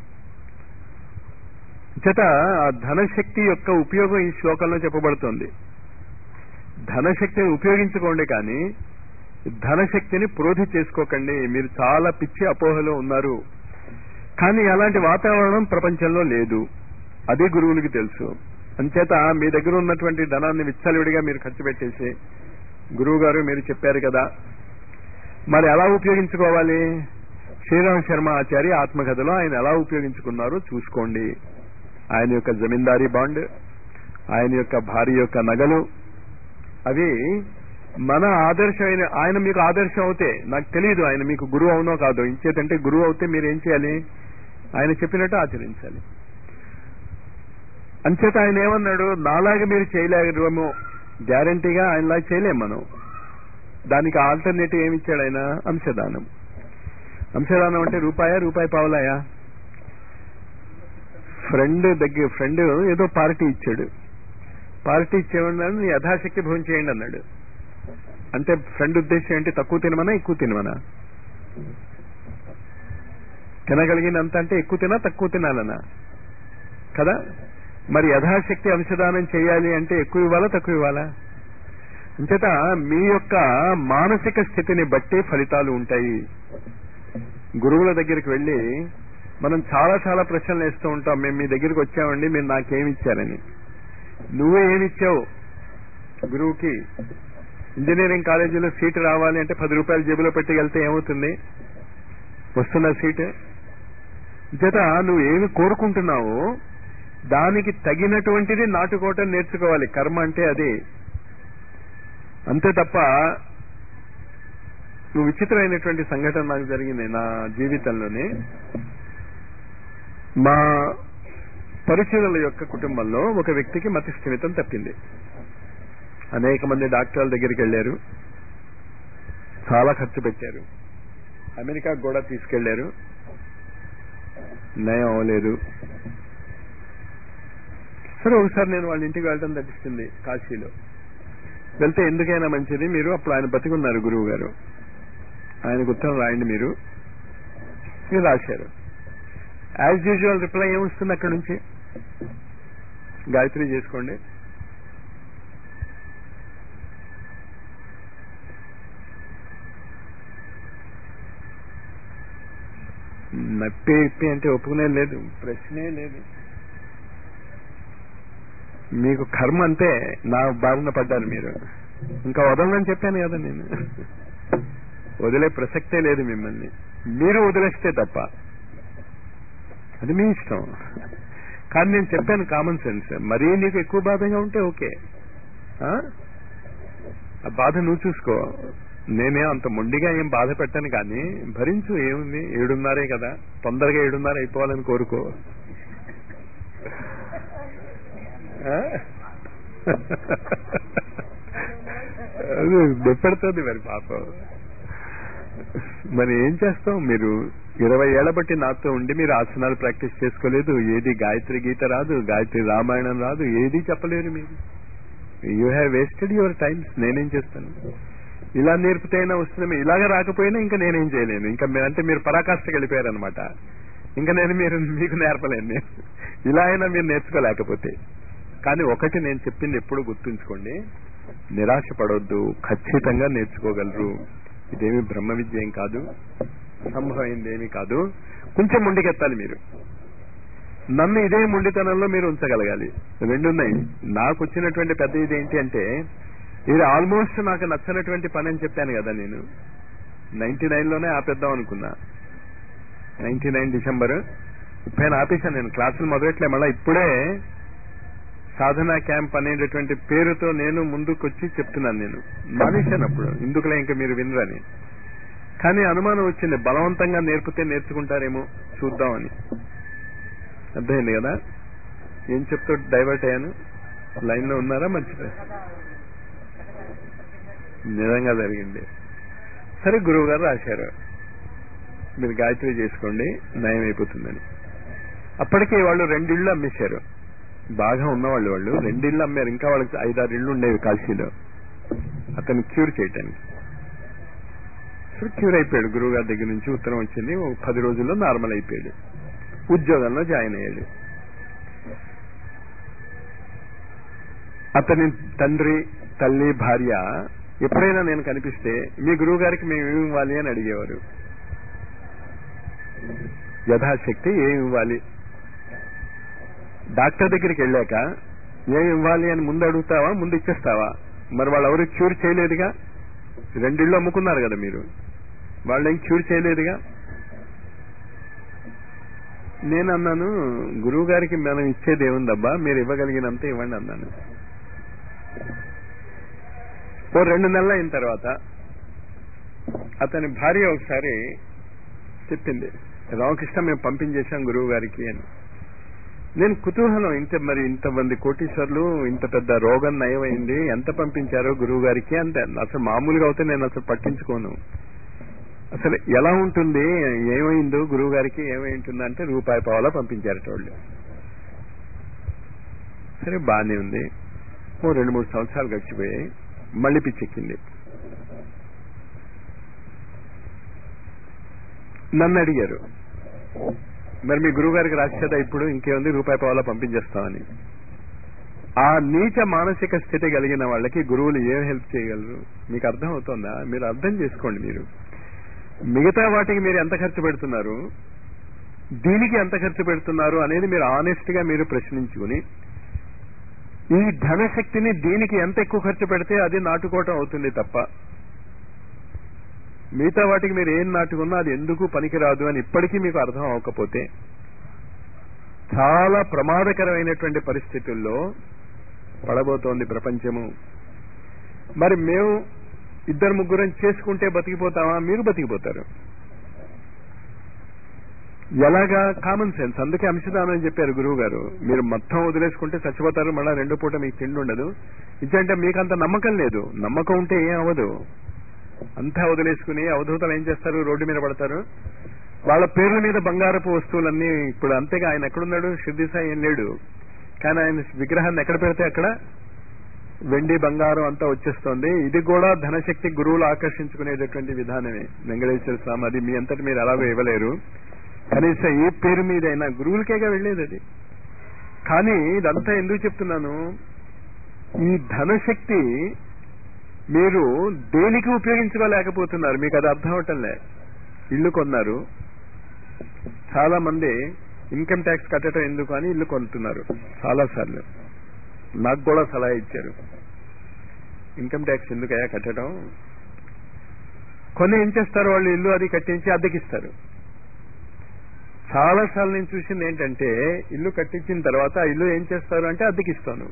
చేత ఆ ధనశక్తి యొక్క ఉపయోగం ఈ శ్లోకంలో చెప్పబడుతోంది. ధనశక్తిని ఉపయోగించుకోండి, కానీ ధనశక్తిని ప్రోధి చేసుకోకండి. మీరు చాలా పిచ్చి అపోహలో ఉన్నారు. కానీ అలాంటి వాతావరణం ప్రపంచంలో లేదు. అది గురువులకి తెలుసు. అంచేత మీ దగ్గర ఉన్నటువంటి ధనాన్ని విచ్చలవిడిగా మీరు ఖర్చు పెట్టేసి, గురువు గారు మీరు చెప్పారు కదా, మరి ఎలా ఉపయోగించుకోవాలి? శ్రీరామ్ శర్మ ఆచార్య ఆత్మకథలో ఆయన ఎలా ఉపయోగించుకున్నారో చూసుకోండి. ఆయన యొక్క జమీందారీ బాండ్, ఆయన యొక్క భార్య యొక్క నగలు, అవి మన ఆదర్శమైన, ఆయన మీకు ఆదర్శం అవుతే, నాకు తెలియదు ఆయన మీకు గురువు అవునో కాదో. ఇంచేతంటే గురువు అవుతే మీరు ఏం చేయాలి? ఆయన చెప్పినట్టు ఆచరించాలి. అంచేత ఆయన ఏమన్నాడు? నాలాగా మీరు చేయలేరేమో, గ్యారంటీగా ఆయనలాగా చేయలేం మనం. దానికి ఆల్టర్నేటివ్ ఏమి ఇచ్చాడు ఆయన? అంశదానం. అంశదానం అంటే రూపాయి పావులాయా? ఫ్రెండ్ ఏదో పార్టీ ఇచ్చాడు. పార్టీ ఇచ్చేవాడు యథాశక్తి భోజనం చేయండి అన్నాడు. అంటే ఫ్రెండ్ ఉద్దేశం ఏంటి? తక్కువ తినమనా ఎక్కువ తినమనా? తినగలిగినంత అంటే ఎక్కువ తినా తక్కువ తినాలనా కదా? మరి యథాశక్తి అంశదానం చేయాలి అంటే ఎక్కువ ఇవ్వాలా తక్కువ ఇవ్వాలా? అంచేత మీ యొక్క మానసిక స్థితిని బట్టి ఫలితాలు ఉంటాయి. గురువుల దగ్గరికి వెళ్ళి మనం చాలా ప్రశ్నలు వేస్తూ ఉంటాం. మేము మీ దగ్గరికి వచ్చామండి, మీరు నాకేమిచ్చారని. నువ్వే ఏమిచ్చావు గురువుకి? ఇంజనీరింగ్ కాలేజీలో సీటు రావాలి అంటే 10 రూపాయలు జేబులో పెట్టుకెళ్తే ఏమవుతుంది? వస్తున్న సీటు. చేత నువ్వు ఏమి కోరుకుంటున్నావో దానికి తగినటువంటిది నాటుకోవటం నేర్చుకోవాలి. కర్మ అంటే అది. అంతే తప్ప నువ్వు విచిత్రమైనటువంటి సంఘటన నాకు జరిగింది నా జీవితంలోనే. మా పరిచయుల యొక్క కుటుంబంలో ఒక వ్యక్తికి మతి స్థిమితం తప్పింది. అనేక మంది డాక్టర్ల దగ్గరికి వెళ్లారు, చాలా ఖర్చు పెట్టారు, అమెరికా కూడా తీసుకెళ్లారు, నయం అవ్వలేదు. సరే ఒకసారి నేను వాళ్ళ ఇంటికి వెళ్ళడం తగ్గిస్తుంది కాశీలో. వెళ్తే ఎందుకైనా మంచిది, మీరు అప్పుడు ఆయన బతికున్నారు గురువు గారు, ఆయనకు ఉత్తరం రాయండి మీరు రాశారు. యాజ్ యూజువల్ రిప్లై ఏమొస్తుంది అక్కడి నుంచి? గాయత్రి చేసుకోండి. నప్పి ఇప్పి అంటే ఒప్పుకునే లేదు, ప్రశ్నే లేదు. మీకు కర్మ అంతే. నా బారిన పడ్డారు మీరు. ఇంకా వదలని చెప్పాను కదా నేను. వదిలే ప్రసక్తే లేదు మిమ్మల్ని. మీరు వదిలేస్తే తప్ప అది మీ ఇష్టం. కానీ నేను చెప్పాను కామన్ సెన్స్. మరీ నీకు ఎక్కువ బాధగా ఉంటే ఓకే, ఆ బాధ నువ్వు చూసుకో. నేనే అంత మొండిగా ఏం బాధ పెట్టాను, కానీ భరించు. ఏముంది, 7:30 కదా, తొందరగా 7:30 అయిపోవాలని కోరుకో. అది దెప్పెడుతుంది మరి పాపం. మరి ఏం చేస్తాం? మీరు 20 ఏళ్ల బట్టి నాతో ఉండి మీరు ఆసనాలు ప్రాక్టీస్ చేసుకోలేదు, ఏది గాయత్రి గీత రాదు, గాయత్రి రామాయణం రాదు, ఏది చెప్పలేరు మీరు. You have wasted your times. నేనేం చేస్తాను? ఇలా నేర్పితే అయినా వస్తుంది, ఇలాగా రాకపోయినా ఇంకా నేనేం చేయలేను. ఇంకా అంటే మీరు పరాకాష్ఠకి వెళ్ళిపోయారనమాట. ఇంకా నేను మీకు నేర్పలేను. నేను ఇలా అయినా మీరు నేర్చుకోలేకపోతే. కానీ ఒకటి నేను చెప్పింది ఎప్పుడు గుర్తుంచుకోండి, నిరాశ పడవద్దు, ఖచ్చితంగా నేర్చుకోగలరు. ఇదేమి బ్రహ్మ విద్య ఏం కాదు, సంభవమైంది ఏమీ కాదు. కొంచెం ముందుకెత్తాలి మీరు. నన్ను ఇదే మొండితనంలో మీరు ఉంచగలగాలి. రెండున్నాయి. నాకు వచ్చినటువంటి పెద్ద ఇదేంటి అంటే, ఇది ఆల్మోస్ట్ నాకు నచ్చనటువంటి పని అని చెప్పాను కదా. నేను 99లోనే ఆపేద్దాం అనుకున్నా. 99 డిసెంబర్ 30 ఆపేశాను. నేను క్లాసులు మొదలెట్లే. మళ్ళీ ఇప్పుడే సాధనా క్యాంప్ అనేటటువంటి పేరుతో నేను ముందుకొచ్చి చెప్తున్నాను. నేను మానేశాను అప్పుడు, ఎందుకులే ఇంకా మీరు వినరని. కానీ అనుమానం వచ్చింది, బలవంతంగా నేర్పితే నేర్చుకుంటారేమో చూద్దామని. అర్థమైంది కదా ఏం చెప్తూ డైవర్ట్ అయ్యాను. లైన్ లో ఉన్నారా? మర్చిపోయా. నిజంగా జరిగింది. సరే, గురువు గారు రాశారు, మీరు గాయత్రి చేసుకోండి నయం అయిపోతుందని. అప్పటికే వాళ్ళు 2 ఇళ్లు అమ్మేశారు. బాగా ఉన్నవాళ్ళు. వాళ్ళు 2 ఇళ్లు అమ్మారు. ఇంకా వాళ్ళకి 5-6 ఇళ్లు ఉండేవి కాశీలో అతను క్యూర్ చేయటానికి. సో క్యూర్ అయిపోయాడు. గురువు గారి దగ్గర నుంచి ఉత్తరం వచ్చింది. 10 రోజుల్లో నార్మల్ అయిపోయాడు. ఉద్యోగంలో జాయిన్ అయ్యాడు. అతని తండ్రి, తల్లి, భార్య ఎప్పుడైనా నేను కనిపిస్తే మీ గురువు గారికి మేము ఏమి ఇవ్వాలి అని అడిగేవారు. యథాశక్తి ఏమి ఇవ్వాలి. డాక్టర్ దగ్గరికి వెళ్ళాక ఏమి ఇవ్వాలి అని ముందు అడుగుతావా, ముందు ఇచ్చేస్తావా? మరి వాళ్ళు ఎవరు క్యూర్ చేయలేదుగా. 2 ఇళ్ళు అమ్ముకున్నారు కదా మీరు, వాళ్ళేం క్యూర్ చేయలేదుగా. నేను అన్నాను, గురువు గారికి మనం ఇచ్చేది ఏముందబ్బా, మీరు ఇవ్వగలిగినంత ఇవ్వండి అన్నాను. ఓ 2 నెలలు అయిన తర్వాత అతని భార్య ఒకసారి చెప్పింది, రామకృష్ణ మేము పంపించేశాం గురువు గారికి అని. నేను కుతూహలం, ఇంతమంది కోటీశ్వర్లు, ఇంత పెద్ద రోగం నయమైంది, ఎంత పంపించారో గురువు గారికి అంటే. అసలు మామూలుగా అయితే నేను అసలు పట్టించుకోను. అసలు ఎలా ఉంటుంది, ఏమైందో గురువు గారికి ఏమై ఉంటుంది అంటే ₹1 పంపించారట వాళ్ళు. సరే, బానే ఉంది. ఓ 2-3 సంవత్సరాలు గడిచిపోయాయి. మళ్ళీ పిచ్చెక్కింది. నన్ను అడిగారు, మరి మీ గురువు గారికి రాసేదా ఇప్పుడు, ఇంకేముంది ₹1 పంపించేస్తామని. ఆ నీచ మానసిక స్థితి కలిగిన వాళ్ళకి గురువులు ఏం హెల్ప్ చేయగలరు? మీకు అర్థం అవుతుందా? మీరు అర్థం చేసుకోండి. మీరు మిగతా వాటికి మీరు ఎంత ఖర్చు పెడుతున్నారు, దీనికి ఎంత ఖర్చు పెడుతున్నారు అనేది మీరు ఆనెస్ట్ గా మీరు ప్రశ్నించుకుని, ఈ ధనశక్తిని దీనికి ఎంత ఎక్కువ ఖర్చు పెడితే అది నాటుకోవటం అవుతుంది తప్ప, మిగతా వాటికి మీరు ఏం నాటుకున్నా అది ఎందుకు పనికిరాదు అని ఇప్పటికీ మీకు అర్థం అవ్వకపోతే చాలా ప్రమాదకరమైనటువంటి పరిస్థితుల్లో పడబోతోంది ప్రపంచము. మరి మేము 2-3 చేసుకుంటే బతికిపోతామా? మీరు బతికిపోతారు. ఎలాగా? Common sense. అందుకే అంశదానం అని చెప్పారు గురువు గారు. మీరు మొత్తం వదిలేసుకుంటే చచ్చిపోతారు, మళ్ళా 2 పూట మీకు తిండి ఉండదు. ఇదంటే మీకు అంత నమ్మకం లేదు. నమ్మకం ఉంటే ఏం అవ్వదు. అంతా వదిలేసుకుని అవధూతలు ఏం చేస్తారు, రోడ్డు మీద పడతారు. వాళ్ళ పేర్ల మీద బంగారపు వస్తువులన్నీ. ఇప్పుడు అంతేగా, ఆయన ఎక్కడున్నాడు? షిర్డీ సాయి ఏం లేడు, కానీ ఆయన విగ్రహాన్ని ఎక్కడ పెడితే అక్కడ వెండి బంగారం అంతా వచ్చేస్తోంది. ఇది కూడా ధనశక్తి గురువులు ఆకర్షించుకునేటటువంటి విధానమే. వెంకటేశ్వర స్వామి అది మీ అంతటి మీరు అలాగే ఇవ్వలేరు. కనీసం ఏ పేరు మీదైనా గురువులకేగా వెళ్ళేది అది. కానీ ఇదంతా ఎందుకు చెప్తున్నాను, ఈ ధనశక్తి మీరు దేనికి ఉపయోగించుకోలేకపోతున్నారు. మీకు అది అర్థం అవటంలే. ఇల్లు కొన్నారు, చాలా మంది ఇన్కమ్ ట్యాక్స్ కట్టడం ఎందుకు అని ఇల్లు కొంటున్నారు. చాలా సార్లు నాకు కూడా సలహా ఇచ్చారు, ఇన్కమ్ ట్యాక్స్ ఎందుకయ్యా కట్టడం. కొన్ని ఏం చేస్తారు, వాళ్ళు ఇల్లు అది కట్టించి అద్దెకిస్తారు. చాలా సార్లు నేను చూసింది ఏంటంటే, ఇల్లు కట్టించిన తర్వాత ఆ ఇల్లు ఏం చేస్తారు అంటే అద్దెకిస్తాను.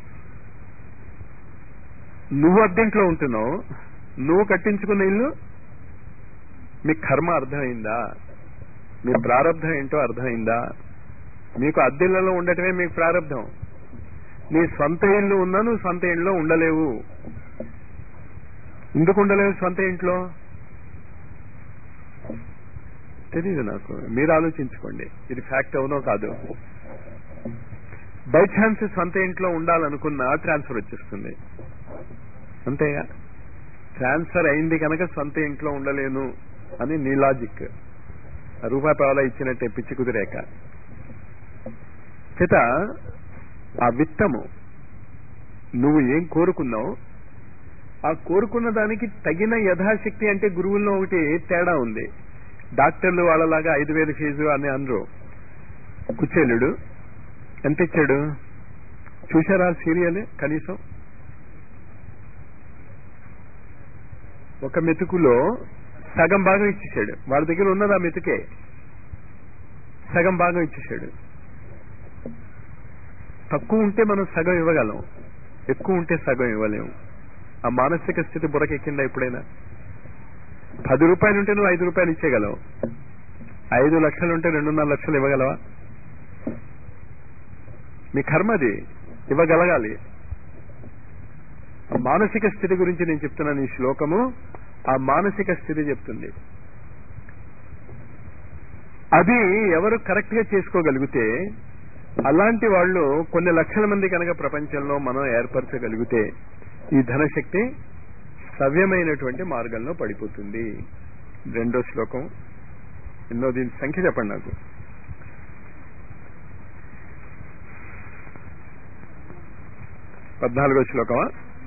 నువ్వు అద్దెంట్లో ఉంటున్నావు, నువ్వు కట్టించుకున్న ఇల్లు. మీ కర్మ అర్థమైందా? మీ ప్రారంధం ఏంటో అర్థమైందా? మీకు అద్దెళ్లలో ఉండటమే మీకు ప్రారంధం. నీ సొంత ఇల్లు ఉన్నా నువ్వు సొంత ఇంట్లో ఉండలేవు. ఎందుకు ఉండలేవు సొంత ఇంట్లో? తెలీదు నాకు. మీరు ఆలోచించుకోండి, ఇది ఫ్యాక్ట్ అవునో కాదు. బై ఛాన్స్ సొంత ఇంట్లో ఉండాలనుకున్నా ట్రాన్స్ఫర్ వచ్చేస్తుంది. అంతేగా, ట్రాన్స్ఫర్ అయింది కనుక సొంత ఇంట్లో ఉండలేను అని నీ లాజిక్. రూపాయి పావలా ఇచ్చినట్టే పిచ్చి కుదిరేక చేత ఆ విత్తము నువ్వు ఏం కోరుకున్నావు, ఆ కోరుకున్న దానికి తగిన యథాశక్తి. అంటే గురువుల్లో ఒకటి తేడా ఉంది. డాక్టర్లు వాళ్ళలాగా 5,000 ఫీజు అని అనరు. కుచేలుడు ఎంత ఇచ్చాడు చూశారా సీరియల్? కనీసం ఒక మెతుకులో సగం భాగం ఇచ్చేసాడు. వాళ్ళ దగ్గర ఉన్నది ఆ మెతుకే, సగం భాగం ఇచ్చేసాడు. తక్కువ ఉంటే మనం సగం ఇవ్వగలం, ఎక్కువ ఉంటే సగం ఇవ్వలేము. ఆ మానసిక స్థితి బుర్రకెక్కిందా ఎప్పుడైనా? 10 రూపాయలు ఉంటే నువ్వు 5 రూపాయలు ఇచ్చేయగలవు, 5 లక్షలు ఉంటే 2.5 లక్షలు ఇవ్వగలవా? మీ కర్మది, ఇవ్వగలగాలి. ఆ మానసిక స్థితి గురించి నేను చెప్తున్నాను. ఈ శ్లోకము ఆ మానసిక స్థితి చెప్తుంది. అది ఎవరు కరెక్ట్ గా చేసుకోగలిగితే, అలాంటి వాళ్ళు కొన్ని లక్షల మంది కనుక ప్రపంచంలో మనం ఏర్పరచగలిగితే ఈ ధనశక్తి సవ్యమైనటువంటి మార్గంలో పడిపోతుంది. రెండో శ్లోకం ఎన్నో, దీని సంఖ్య చెప్పండి నాకు. 14వ శ్లోకమా?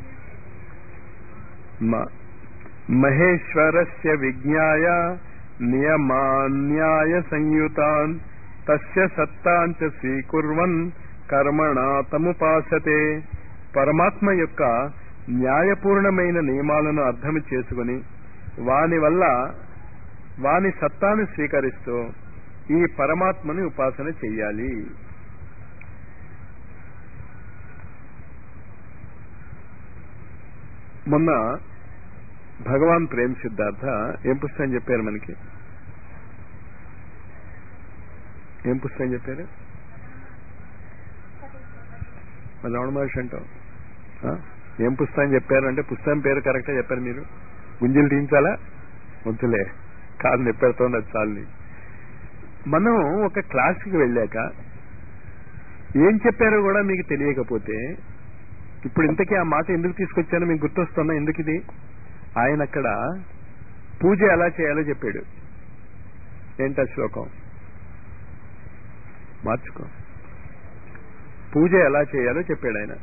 మహేశ్వరస్య విజ్ఞాయ నియమాన్యాయ సంయుతాన్ తస్య సత్తాంచ స్వీకుర్వన్ కర్మణా తముపాసతే. పరమాత్మ యొక్క న్యాయపూర్ణమైన నియమాలను అర్థం చేసుకుని వాని వల్ల వాని సత్తాను స్వీకరిస్తూ ఈ పరమాత్మని ఉపాసన చెయ్యాలి. మొన్న భగవాన్ ప్రేమ్ సిద్ధార్థ ఏం పుస్తకం చెప్పారు మనకి? ఏం పుస్తకం చెప్పారు? రమణ మహర్షి అంటాం. ఏం పుస్తకం చెప్పారు అంటే పుస్తకం పేరు కరెక్ట్గా చెప్పారు. మీరు గుంజలు తీయించాలా? వద్దులే, కాదు చెప్పేస్తోంది, అది చాలు. మనం ఒక క్లాస్కి వెళ్ళాక ఏం చెప్పారో కూడా మీకు తెలియకపోతే, ఇప్పుడు ఇంతకీ ఆ మాట ఎందుకు తీసుకొచ్చానో మీకు గుర్తొస్తుందా? ఎందుకు ఇది? ఆయన అక్కడ పూజ ఎలా చేయాలో చెప్పాడు. ఏంటా శ్లోకం? మార్చుకో. పూజ ఎలా చేయాలో చెప్పాడు ఆయన.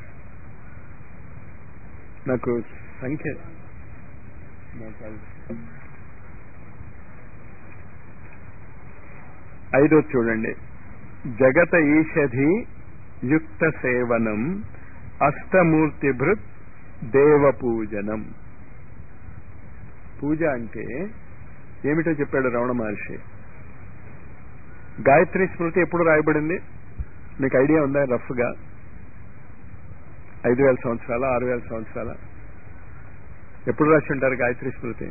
నాకు సంఖ్య 5 చూడండి. జగత ఈషధి యుక్త సేవనం అష్టమూర్తిభృత్ దేవ పూజనం. పూజ అంటే ఏమిటో చెప్పాడు రమణ మహర్షి. గాయత్రి స్మృతి ఎప్పుడు రాయబడింది మీకు ఐడియా ఉందా? రఫ్ గా 5,000 సంవత్సరాల 6,000 సంవత్సరాల ఎప్పుడు రాసి ఉంటారు గాయత్రి స్మృతి?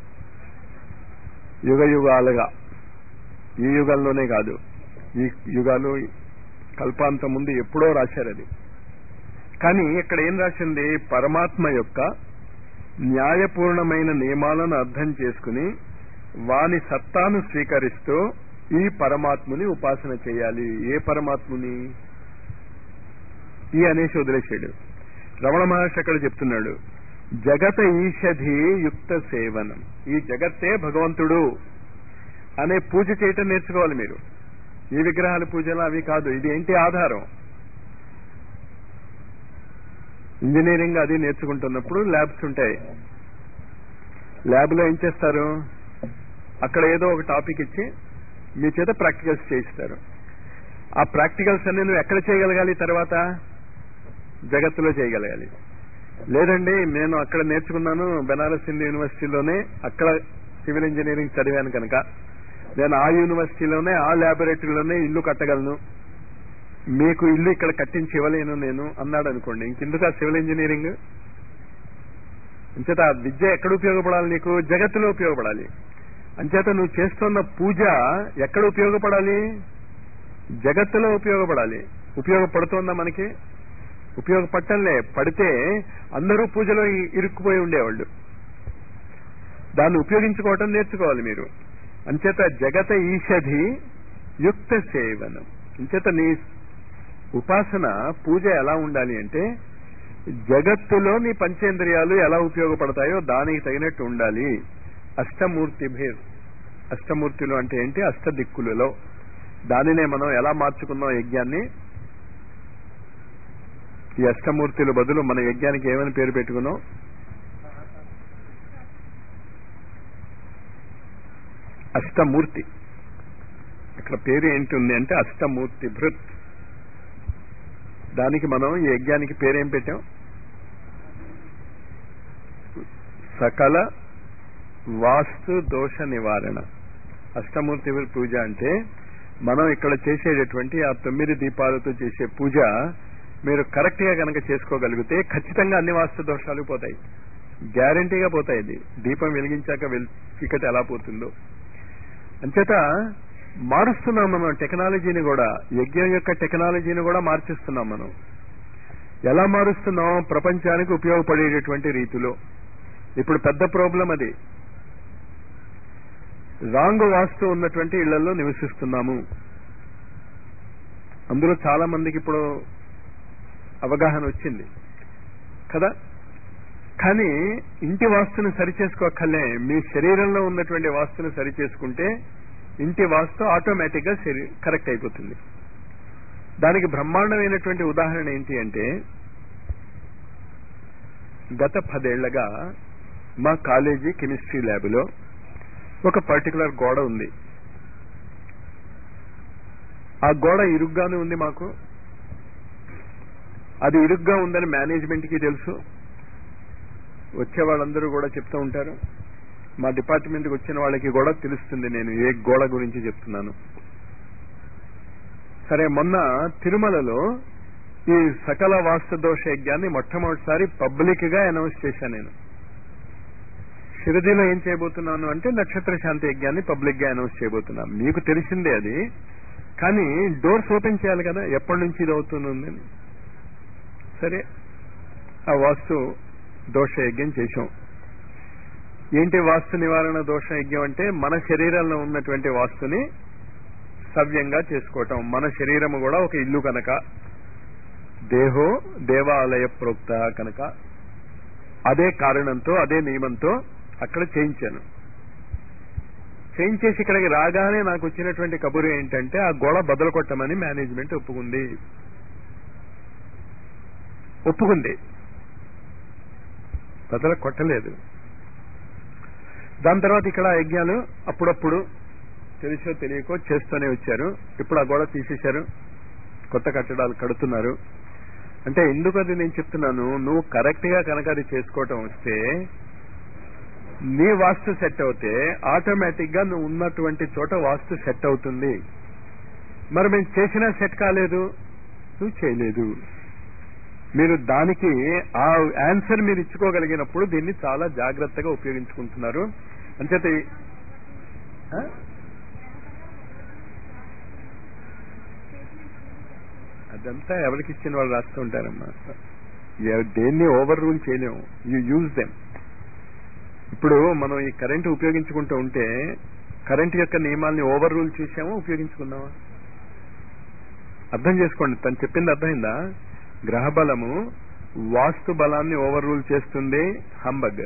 యుగ యుగాలుగా, ఈ యుగంలోనే కాదు, ఈ యుగాలు కల్పాంతం ముందు ఎప్పుడో రాశారు అది. కానీ ఇక్కడ ఏం రాసింది? పరమాత్మ యొక్క న్యాయపూర్ణమైన నియమాలను అర్థం చేసుకుని వాని సత్తాను స్వీకరిస్తూ ఈ పరమాత్ముని ఉపాసన చేయాలి. ఏ పరమాత్ముని? ఈ అనేసి వదిలేశాడు. రమణ మహర్షి అక్కడ చెప్తున్నాడు, జగత ఈషధి యుక్త సేవనం. ఈ జగత్తే భగవంతుడు అనే పూజ చేయటం నేర్చుకోవాలి మీరు. ఈ విగ్రహాల పూజలు అవి కాదు. ఇది ఏంటి ఆధారం? ఇంజనీరింగ్ అది నేర్చుకుంటున్నప్పుడు ల్యాబ్స్ ఉంటాయి. ల్యాబ్ లో ఏం చేస్తారు? అక్కడ ఏదో ఒక టాపిక్ ఇచ్చి మీ చేత ప్రాక్టికల్స్ చేయిస్తారు. ఆ ప్రాక్టికల్స్ అన్ని నువ్వు ఎక్కడ చేయగలగాలి? తర్వాత జగత్తులో చేయగలగాలి. లేదండి నేను అక్కడ నేర్చుకున్నాను బెనారస్ హిందూ యూనివర్సిటీలోనే, అక్కడ సివిల్ ఇంజనీరింగ్ చదివాను కనుక నేను ఆ యూనివర్సిటీలోనే ఆ ల్యాబొరేటరీలోనే ఇల్లు కట్టగలను, మీకు ఇల్లు ఇక్కడ కట్టించి ఇవ్వలేను నేను అన్నాడు అనుకోండి, ఇంకెందుకు ఆ సివిల్ ఇంజనీరింగ్? అంచేత ఆ విద్య ఎక్కడ ఉపయోగపడాలి? నీకు జగత్తులో ఉపయోగపడాలి. అంచేత నువ్వు చేస్తున్న పూజ ఎక్కడ ఉపయోగపడాలి? జగత్తులో ఉపయోగపడాలి. ఉపయోగపడుతోందా మనకి? ఉపయోగపడటంలే. పడితే అందరూ పూజలో ఇరుక్కుపోయి ఉండేవాళ్ళు. దాన్ని ఉపయోగించుకోవటం నేర్చుకోవాలి మీరు. అంచేత జగత ఈషధి యుక్త సేవనం. అంచేత నీ ఉపాసన పూజ ఎలా ఉండాలి అంటే జగత్తులో నీ పంచేంద్రియాలు ఎలా ఉపయోగపడతాయో దానికి తగినట్టు ఉండాలి. అష్టమూర్తిభిర్, అష్టమూర్తులు అంటే ఏంటి? అష్టదిక్కులలో. దానినే మనం ఎలా మార్చుకున్నాం యజ్ఞాన్ని? ఈ అష్టమూర్తుల బదులు మన యజ్ఞానికి ఏమని పేరు పెట్టుకున్నాం? అష్టమూర్తి. ఇక్కడ పేరు ఏంటి ఉంది అంటే అష్టమూర్తి భృత్. దానికి మనం ఈ యజ్ఞానికి పేరేం పెట్టాం? సకల వాస్తు దోష నివారణ. అష్టమూర్తి పూజ అంటే మనం ఇక్కడ చేసేటటువంటి ఆ 9 దీపాలతో చేసే పూజ మీరు కరెక్ట్ గా కనుక చేసుకోగలిగితే ఖచ్చితంగా అన్ని వాస్తు దోషాలు పోతాయి, గ్యారంటీగా పోతాయి. ఇది దీపం వెలిగించాక చీకటి ఎలా పోతుందో. అంచేత మారుస్తున్నాం మనం టెక్నాలజీని కూడా, యజ్ఞం యొక్క టెక్నాలజీని కూడా మార్చిస్తున్నాం మనం. ఎలా మారుస్తున్నాం? ప్రపంచానికి ఉపయోగపడేటటువంటి రీతిలో. ఇప్పుడు పెద్ద ప్రాబ్లం అది. రాంగ్ వాస్తు ఉన్నటువంటి ఇళ్లలో నివసిస్తున్నాము. అందులో చాలా మందికి ఇప్పుడు అవగాహన వచ్చింది కదా. కానీ ఇంటి వాస్తుని సరిచేసుకోక్కర్లే, మీ శరీరంలో ఉన్నటువంటి వాస్తుని సరిచేసుకుంటే ఇంటి వాస్తు ఆటోమేటిక్ గా కరెక్ట్ అయిపోతుంది. దానికి బ్రహ్మాండమైనటువంటి ఉదాహరణ ఏంటి అంటే, గత 10 ఏళ్లుగా మా కాలేజీ కెమిస్ట్రీ ల్యాబ్లో ఒక పర్టికులర్ గోడ ఉంది. ఆ గోడ ఇరుగ్గానే ఉంది మాకు. అది ఇరుగ్గా ఉందని మేనేజ్మెంట్ కి తెలుసు. వచ్చే వాళ్ళందరూ కూడా చెప్తూ ఉంటారు. మా డిపార్ట్మెంట్కి వచ్చిన వాళ్ళకి కూడా తెలుస్తుంది నేను ఏ గోడ గురించి చెప్తున్నాను. సరే, మొన్న తిరుమలలో ఈ సకల వాస్తు దోష యజ్ఞాన్ని మొట్టమొదటిసారి పబ్లిక్ గా అనౌన్స్ చేశాను నేను. షిరిడీలో ఏం చేయబోతున్నాను అంటే నక్షత్ర శాంతి యజ్ఞాన్ని పబ్లిక్ గా అనౌన్స్ చేయబోతున్నాను. మీకు తెలిసిందే అది, కానీ డోర్స్ ఓపెన్ చేయాలి కదా, ఎప్పటి నుంచి ఇది అవుతుంది. సరే, ఆ వాస్తు దోష యజ్ఞం చేశాం. ఏంటి వాస్తు నివారణ దోష యజ్ఞం అంటే? మన శరీరంలో ఉన్నటువంటి వాస్తుని సవ్యంగా చేసుకోవటం. మన శరీరము కూడా ఒక ఇల్లు కనుక, దేహో దేవాలయ ప్రోక్త కనుక, అదే కారణంతో అదే నియమంతో అక్కడ చేయించాను. చేయించేసి ఇక్కడికి రాగానే నాకు వచ్చినటువంటి కబురు ఏంటంటే ఆ గోడ బదులు కొట్టమని మేనేజ్మెంట్ ఒప్పుకుంది. బదులు కొట్టలేదు. దాని తర్వాత ఇక్కడ యజ్ఞాలు అప్పుడప్పుడు తెలుసో తెలియకో చేస్తూనే వచ్చారు. ఇప్పుడు ఆ గోడ తీసేశారు, కొత్త కట్టడాలు కడుతున్నారు. అంటే ఎందుకు అది నేను చెప్తున్నాను, నువ్వు కరెక్ట్ గా కనుక అది చేసుకోవటం వస్తే, నీ వాస్తు సెట్ అవుతే ఆటోమేటిక్ గా నువ్వు ఉన్నటువంటి చోట వాస్తు సెట్ అవుతుంది. మరి మేము చేసినా సెట్ కాలేదు, నువ్వు చేయలేదు. మీరు దానికి ఆ ఆన్సర్ మీరు ఇచ్చుకోగలిగినప్పుడు దీన్ని చాలా జాగ్రత్తగా ఉపయోగించుకుంటున్నారు. అంచేత అదంతా ఎవరికి ఇచ్చిన వాళ్ళు రాస్తూ ఉంటారమ్మా. దేన్ని ఓవర్ రూల్ చేయలేము. You use them. ఇప్పుడు మనం ఈ కరెంటు ఉపయోగించుకుంటూ ఉంటే కరెంటు యొక్క నియమాల్ని ఓవర్ రూల్ చేసామో ఉపయోగించుకున్నామా? అర్థం చేసుకోండి, తను చెప్పింది అర్థమైందా? గ్రహ బలము వాస్తు బలాన్ని ఓవర్ రూల్ చేస్తుంది. హంబగ్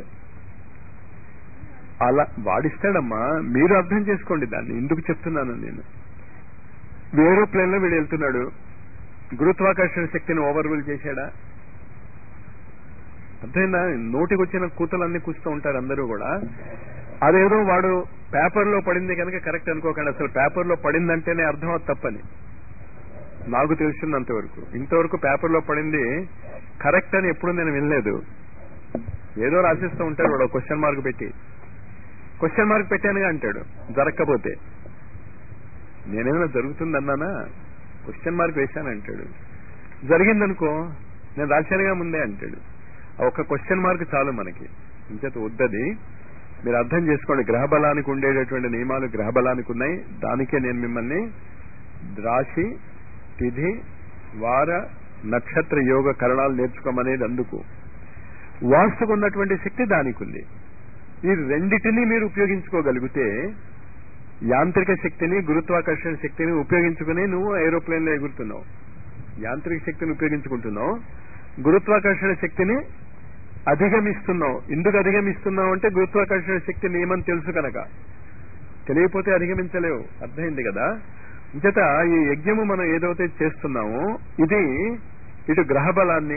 అలా వాడిస్తాడమ్మా. మీరు అర్థం చేసుకోండి దాన్ని. ఎందుకు చెప్తున్నాను నేను? ఏరోప్లేన్ లో వీడు వెళ్తున్నాడు, గురుత్వాకర్షణ శక్తిని ఓవర్ రూల్ చేశాడా? అర్థమైందా? నోటికి వచ్చిన కూతలన్నీ కూస్తూ ఉంటారు అందరూ కూడా. అదేదో వాడు పేపర్లో పడింది కనుక కరెక్ట్ అనుకోకండి. అసలు పేపర్లో పడిందంటేనే అర్థం అది తప్పని నాకు తెలిసినంత వరకు. ఇంతవరకు పేపర్లో పడింది కరెక్ట్ అని ఎప్పుడు నేను వినలేదు. ఏదో రాసిస్తూ ఉంటాడు వాడు, క్వశ్చన్ మార్క్ పెట్టి. క్వశ్చన్ మార్క్ పెట్టానుగా అంటాడు జరగకపోతే. నేనేమైనా జరుగుతుందన్నానా? Question mark వేశానంటాడు. జరిగిందనుకో నేను రాశానుగా ముందే అంటాడు. ఒక క్వశ్చన్ మార్క్ చాలు మనకి. ఇంచేత వద్దది. మీరు అర్థం చేసుకోండి. గ్రహ బలానికి ఉండేటటువంటి నియమాలు గ్రహ బలానికి ఉన్నాయి. దానికే నేను మిమ్మల్ని రాశి, తిథి, వార, నక్షత్ర యోగ కరణాలు నేర్చుకోమనేది అందుకు. వాస్తుకు ఉన్నటువంటి శక్తి దానికి ఉంది. ఈ రెండిటిని మీరు ఉపయోగించుకోగలిగితే, యాంత్రిక శక్తిని గురుత్వాకర్షణ శక్తిని ఉపయోగించుకుని నువ్వు ఏరోప్లేన్ లో ఎగురుతున్నావు. యాంత్రిక శక్తిని ఉపయోగించుకుంటున్నాం, గురుత్వాకర్షణ శక్తిని అధిగమిస్తున్నాం. ఎందుకు అధిగమిస్తున్నాం అంటే గురుత్వాకర్షణ శక్తి నియమం తెలుసు కనుక. తెలియకపోతే అధిగమించలేవు. అర్థమైంది కదా. ఇంచేత ఈ యజ్ఞము మనం ఏదైతే చేస్తున్నామో ఇది ఇటు గ్రహ బలాన్ని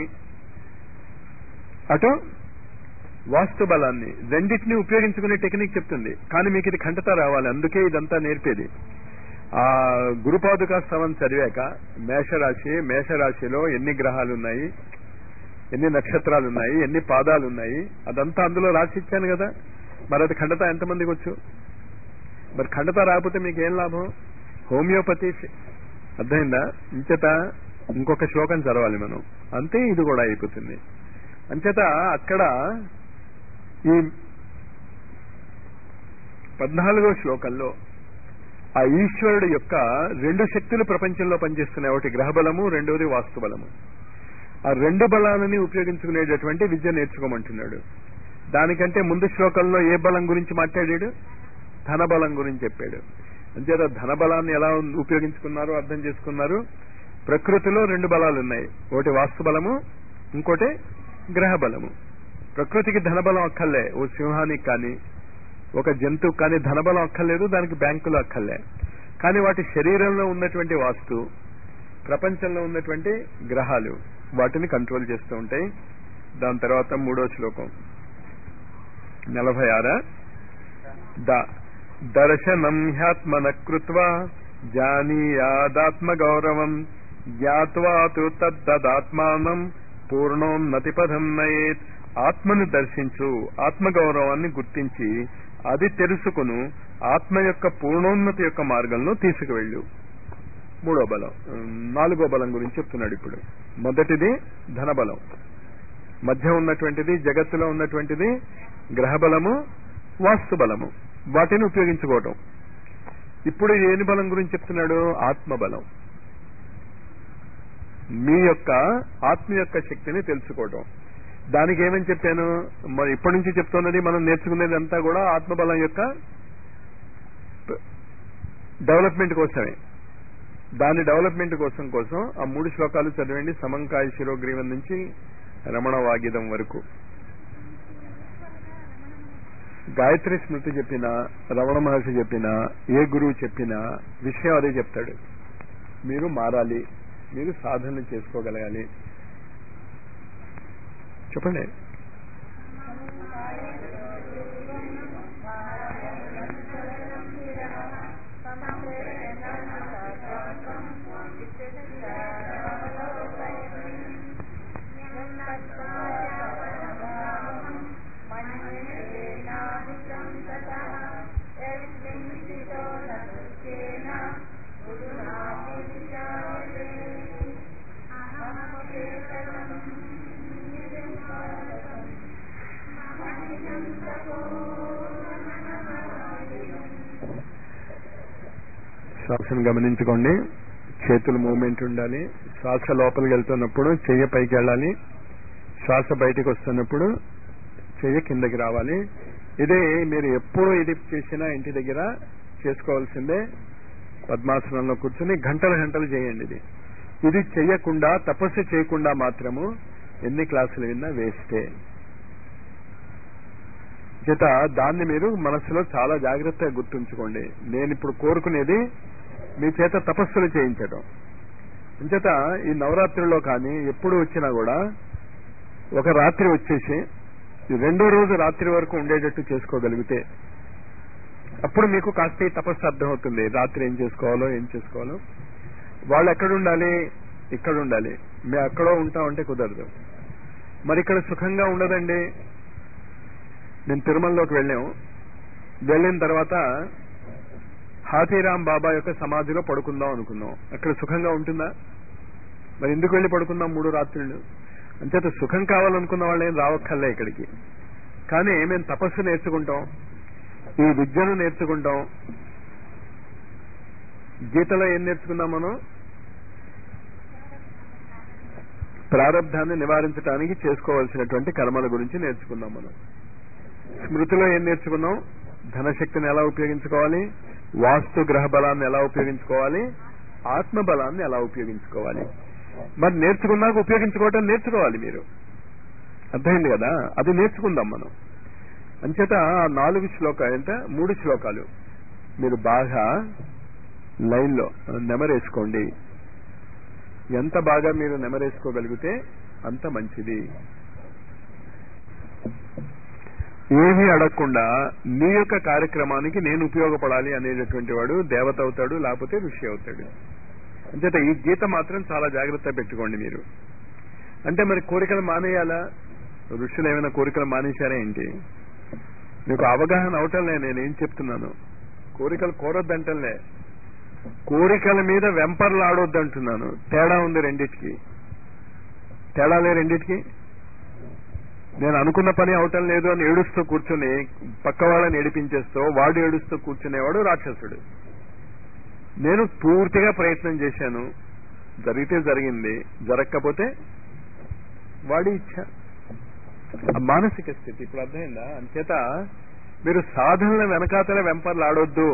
అటు వాస్తు బలాన్ని రెండింటినీ ఉపయోగించుకునే టెక్నిక్ చెప్తుంది. కానీ మీకు ఇది ఖండత రావాలి, అందుకే ఇదంతా నేర్పేది. ఆ గురుపాదుకా స్తవం చదివాక మేషరాశిలో ఎన్ని గ్రహాలు ఉన్నాయి, ఎన్ని నక్షత్రాలు ఉన్నాయి, ఎన్ని పాదాలు ఉన్నాయి, అదంతా అందులో రాసి ఇచ్చాను కదా. మరి అది ఖండత ఎంతమందికి వచ్చు? మరి ఖండత రాకపోతే మీకు ఏం లాభం? హోమియోపతి అర్థమైందా? ఇంచేత ఇంకొక శ్లోకం చదవాలి మనం, అంతే ఇది కూడా అయిపోతుంది. అంచేత అక్కడ ఈ 14వ శ్లోకంలో ఆ ఈశ్వరుడు యొక్క రెండు శక్తులు ప్రపంచంలో పనిచేస్తున్నాయి. ఒకటి గ్రహ బలము, రెండోది వాస్తు బలము. ఆ రెండు బలాలని ఉపయోగించుకునేటటువంటి విద్య నేర్చుకోమంటున్నాడు. దానికంటే ముందు శ్లోకంలో ఏ బలం గురించి మాట్లాడాడు? ధన బలం గురించి చెప్పాడు. అంచేత ధన బలాన్ని ఎలా ఉపయోగించుకున్నారో అర్థం చేసుకున్నారు. ప్రకృతిలో రెండు బలాలు ఉన్నాయి, ఒకటి వాస్తు బలము, ఇంకోటి గ్రహ బలము. ప్రకృతికి ధనబలం అక్కర్లే. ఓ సింహానికి కానీ ఒక జంతువు కానీ ధనబలం అక్కర్లేదు, దానికి బ్యాంకులు అక్కర్లే. కానీ వాటి శరీరంలో ఉన్నటువంటి వాస్తు, ప్రపంచంలో ఉన్నటువంటి గ్రహాలు వాటిని కంట్రోల్ చేస్తూ ఉంటాయి. దాని తర్వాత 3వ శ్లోకం 46 దర్శనం హ్యాత్మన కృత్వా జానీయాదాత్మ గౌరవం జ్ఞాత్వా తు తద్దాత్మానం పూర్ణోన్నతి పదం నయేత్. ఆత్మను దర్శించు, ఆత్మగౌరవాన్ని గుర్తించి అది తెలుసుకును, ఆత్మ యొక్క పూర్ణోన్నతి యొక్క మార్గంలో తీసుకువెళ్ళు. 3వ బలం. 4వ బలం గురించి చెప్తున్నాడు ఇప్పుడు. మొదటిది ధనబలం, మధ్య ఉన్నటువంటిది జగత్తులో ఉన్నటువంటిది గ్రహ బలము, వాస్తు బలము. వాటిని ఉపయోగించుకోవటం. ఇప్పుడు ఏని బలం గురించి చెప్తున్నాడు? ఆత్మబలం. మీ యొక్క ఆత్మ యొక్క శక్తిని తెలుసుకోవటం. దానికి ఏమని చెప్పాను? మరి ఇప్పటి నుంచి చెప్తున్నది మనం నేర్చుకునేది అంతా కూడా ఆత్మబలం యొక్క డెవలప్మెంట్ కోసమే. దాని డెవలప్మెంట్ కోసం ఆ 3 శ్లోకాలు చదివండి. సమంకాయ శిరోగ్రీవం నుంచి రమణ వాగిదం వరకు. గాయత్రి స్మృతి చెప్పినా, రమణ మహర్షి చెప్పినా, ఏ గురువు చెప్పినా విషయం అదే చెప్తాడు. మీరు మారాలి, మీరు సాధన చేసుకోగలగాలి. చెప్పండి. శ్వాసను గమనించుకోండి. చేతుల మూవ్మెంట్ ఉండాలి. శ్వాస లోపలికి వెళ్తున్నప్పుడు చెయ్యి పైకి వెళ్ళాలి, శ్వాస బయటకు వస్తున్నప్పుడు చెయ్యి కిందకి రావాలి. ఇదే మీరు ఎప్పుడు ఇది చేసినా ఇంటి దగ్గర చేసుకోవాల్సిందే. పద్మాసనంలో కూర్చొని గంటలు చేయండి. ఇది చెయ్యకుండా, తపస్సు చేయకుండా మాత్రము ఎన్ని క్లాసులు విన్నా వేస్టే. చేత దాన్ని మీరు మనసులో చాలా జాగ్రత్తగా గుర్తుంచుకోండి. నేను ఇప్పుడు కోరుకునేది మీ చేత తపస్సులు చేయించడం. అంచేత ఈ నవరాత్రుల్లో కానీ ఎప్పుడు వచ్చినా కూడా ఒక రాత్రి వచ్చేసి 2వ రోజు రాత్రి వరకు ఉండేటట్టు చేసుకోగలిగితే అప్పుడు మీకు కాస్త ఈ తపస్సు అర్థమవుతుంది. రాత్రి ఏం చేసుకోవాలో. వాళ్ళు ఎక్కడ ఉండాలి? ఇక్కడ ఉండాలి. మేము ఎక్కడో ఉంటామంటే కుదరదు. మరి ఇక్కడ సుఖంగా ఉండదండి. నేను తిరుమలలోకి వెళ్ళిన తర్వాత హాతీరాం బాబా యొక్క సమాధిలో పడుకుందాం అనుకున్నాం. అక్కడ సుఖంగా ఉంటుందా? మరి ఎందుకు వెళ్ళి పడుకుందాం 3 రాత్రులు? అంచేత సుఖం కావాలనుకున్న వాళ్ళు ఏం రావక్కర్లే ఇక్కడికి. కానీ మేము తపస్సు నేర్చుకుంటాం, ఈ విద్యను నేర్చుకుంటాం. గీతలో ఏం నేర్చుకున్నాం మనం? ప్రారబ్ధాన్ని నివారించడానికి చేసుకోవాల్సినటువంటి కర్మల గురించి నేర్చుకున్నాం మనం. స్మృతిలో ఏం నేర్చుకున్నాం? ధనశక్తిని ఎలా ఉపయోగించుకోవాలి, వాస్తు గ్రహ బలాన్ని ఎలా ఉపయోగించుకోవాలి, ఆత్మ బలాన్ని ఎలా ఉపయోగించుకోవాలి. మరి నేర్చుకున్నాక ఉపయోగించుకోవటం నేర్చుకోవాలి మీరు. అర్థమైంది కదా? అది నేర్చుకుందాం మనం. అంచేత ఆ 4 శ్లోకాలు అంటే 3 శ్లోకాలు మీరు బాగా లైన్లో నెమరేసుకోండి. ఎంత బాగా మీరు నెమరేసుకోగలిగితే అంత మంచిది. ఏమీ అడగకుండా నీ యొక్క కార్యక్రమానికి నేను ఉపయోగపడాలి అనేటటువంటి వాడు దేవత అవుతాడు, లేకపోతే ఋషి అవుతాడు. అంచేత ఈ గీత మాత్రం చాలా జాగ్రత్త పెట్టుకోండి మీరు. అంటే మరి కోరికలు మానేయాలా? ఋషులు ఏమైనా కోరికలు మానేశారా ఏంటి? మీకు అవగాహన అవటంలే నేనేం చెప్తున్నాను. కోరికలు కోరొద్దంటలే, కోరికల మీద వెంపర్లాడొద్దు అంటున్నాను. తేడా ఉంది రెండిటికి. తేడాలే రెండిటికి. నేను అనుకున్న పని అవటం లేదు అని ఏడుస్తూ కూర్చుని పక్క వాళ్ళని ఏడిపించేస్తూ వాడు ఏడుస్తూ కూర్చునేవాడు రాక్షసుడు. నేను పూర్తిగా ప్రయత్నం చేశాను, జరిగితే జరిగింది, జరగకపోతే వాడి ఇచ్చ. ఆ మానసిక స్థితి ఇప్పుడు అర్థమైందా? అంచేత మీరు సాధనల వెనకాతల వెంపర్లాడొద్దు.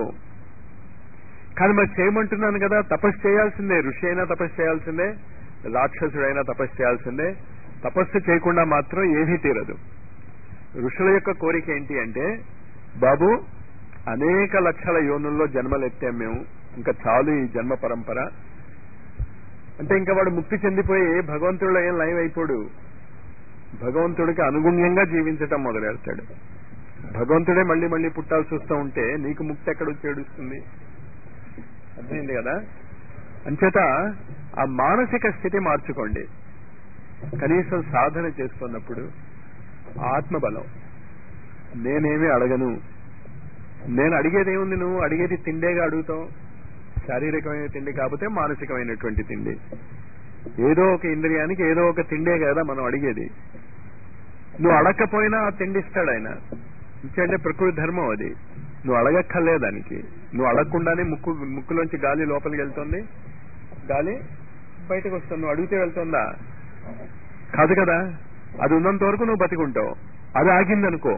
కానీ మరి చేయమంటున్నాను కదా, తపస్సు చేయాల్సిందే. ఋషి అయినా తపస్సు చేయాల్సిందే, రాక్షసుడైనా తపస్సు చేయాల్సిందే. తపస్సు చేయకుండా మాత్రం ఏమీ తీరదు. ఋషుల యొక్క కోరిక ఏంటి అంటే, బాబు అనేక లక్షల యోనుల్లో జన్మలు ఎత్తాం మేము, ఇంకా చాలు ఈ జన్మ పరంపర. అంటే ఇంకా వాడు ముక్తి చెందిపోయి భగవంతుడిలో ఏం లైవ్ అయిపోడు. భగవంతుడికి అనుగుణ్యంగా జీవించటం మొదలెడతాడు. భగవంతుడే మళ్ళీ మళ్ళీ పుట్టాల్సి వస్తూ ఉంటే నీకు ముక్తి ఎక్కడొచ్చి ఏడుస్తుంది? అర్థమైంది కదా? అంచేత ఆ మానసిక స్థితి మార్చుకోండి. కనీసం సాధన చేస్తున్నప్పుడు ఆత్మబలం. నేనేమీ అడగను. నేను అడిగేది ఏముంది? నువ్వు అడిగేది తిండేగా అడుగుతావు. శారీరకమైన తిండి కాకపోతే మానసికమైనటువంటి తిండి. ఏదో ఒక ఇంద్రియానికి ఏదో ఒక తిండే కదా మనం అడిగేది. నువ్వు అడగకపోయినా ఆ తిండి ఇస్తాడు ఆయన. ఇంకంటే ప్రకృతి ధర్మం అది. నువ్వు అడగక్కర్లే దానికి. నువ్వు అడగకుండానే ముక్కులోంచి గాలి లోపలికి వెళ్తుంది, గాలి బయటకు వస్తుంది. నువ్వు అడిగితే వెళ్తుందా? కాదు కదా. అది ఉన్నంత వరకు నువ్వు బతికుంటావు. అది ఆగిందనుకో,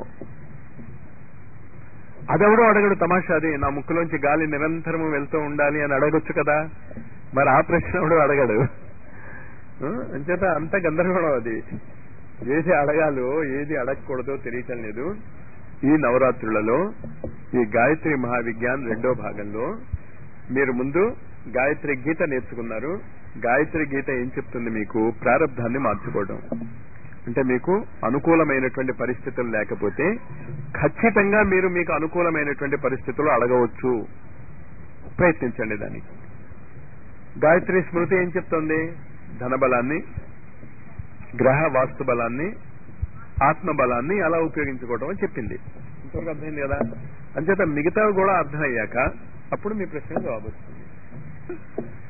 అదెవడో అడగడు. తమాషా అది, నా ముక్కులోంచి గాలి నిరంతరము వెళ్తూ ఉండాలి అని అడగొచ్చు కదా. మరి ఆ ప్రశ్న ఎవడో అడగడు. అంచేత అంత గందరగోళం అది. ఏది అడగాలో ఏది అడగకూడదో తెలియటం లేదు. ఈ నవరాత్రులలో ఈ గాయత్రి మహావిజ్ఞాన్ 2వ భాగంలో మీరు ముందు గాయత్రి గీత నేర్చుకున్నారు. గాయత్రి గీత ఏం చెప్తుంది? మీకు ప్రారబ్ధాన్ని మార్చుకోవడం. అంటే మీకు అనుకూలమైనటువంటి పరిస్థితులు లేకపోతే ఖచ్చితంగా మీరు మీకు అనుకూలమైనటువంటి పరిస్థితులు అడగవచ్చు. ప్రయత్నించండి దానికి. గాయత్రి స్మృతి ఏం చెప్తుంది? ధనబలాన్ని, గ్రహ వాస్తు బలాన్ని, ఆత్మబలాన్ని అలా ఉపయోగించుకోవడం అని చెప్పింది. ఇంతవరకు అర్థమైంది కదా? అంచేత మిగతావి కూడా అర్థమయ్యాక అప్పుడు మీ ప్రశ్న జవాబు వస్తుంది.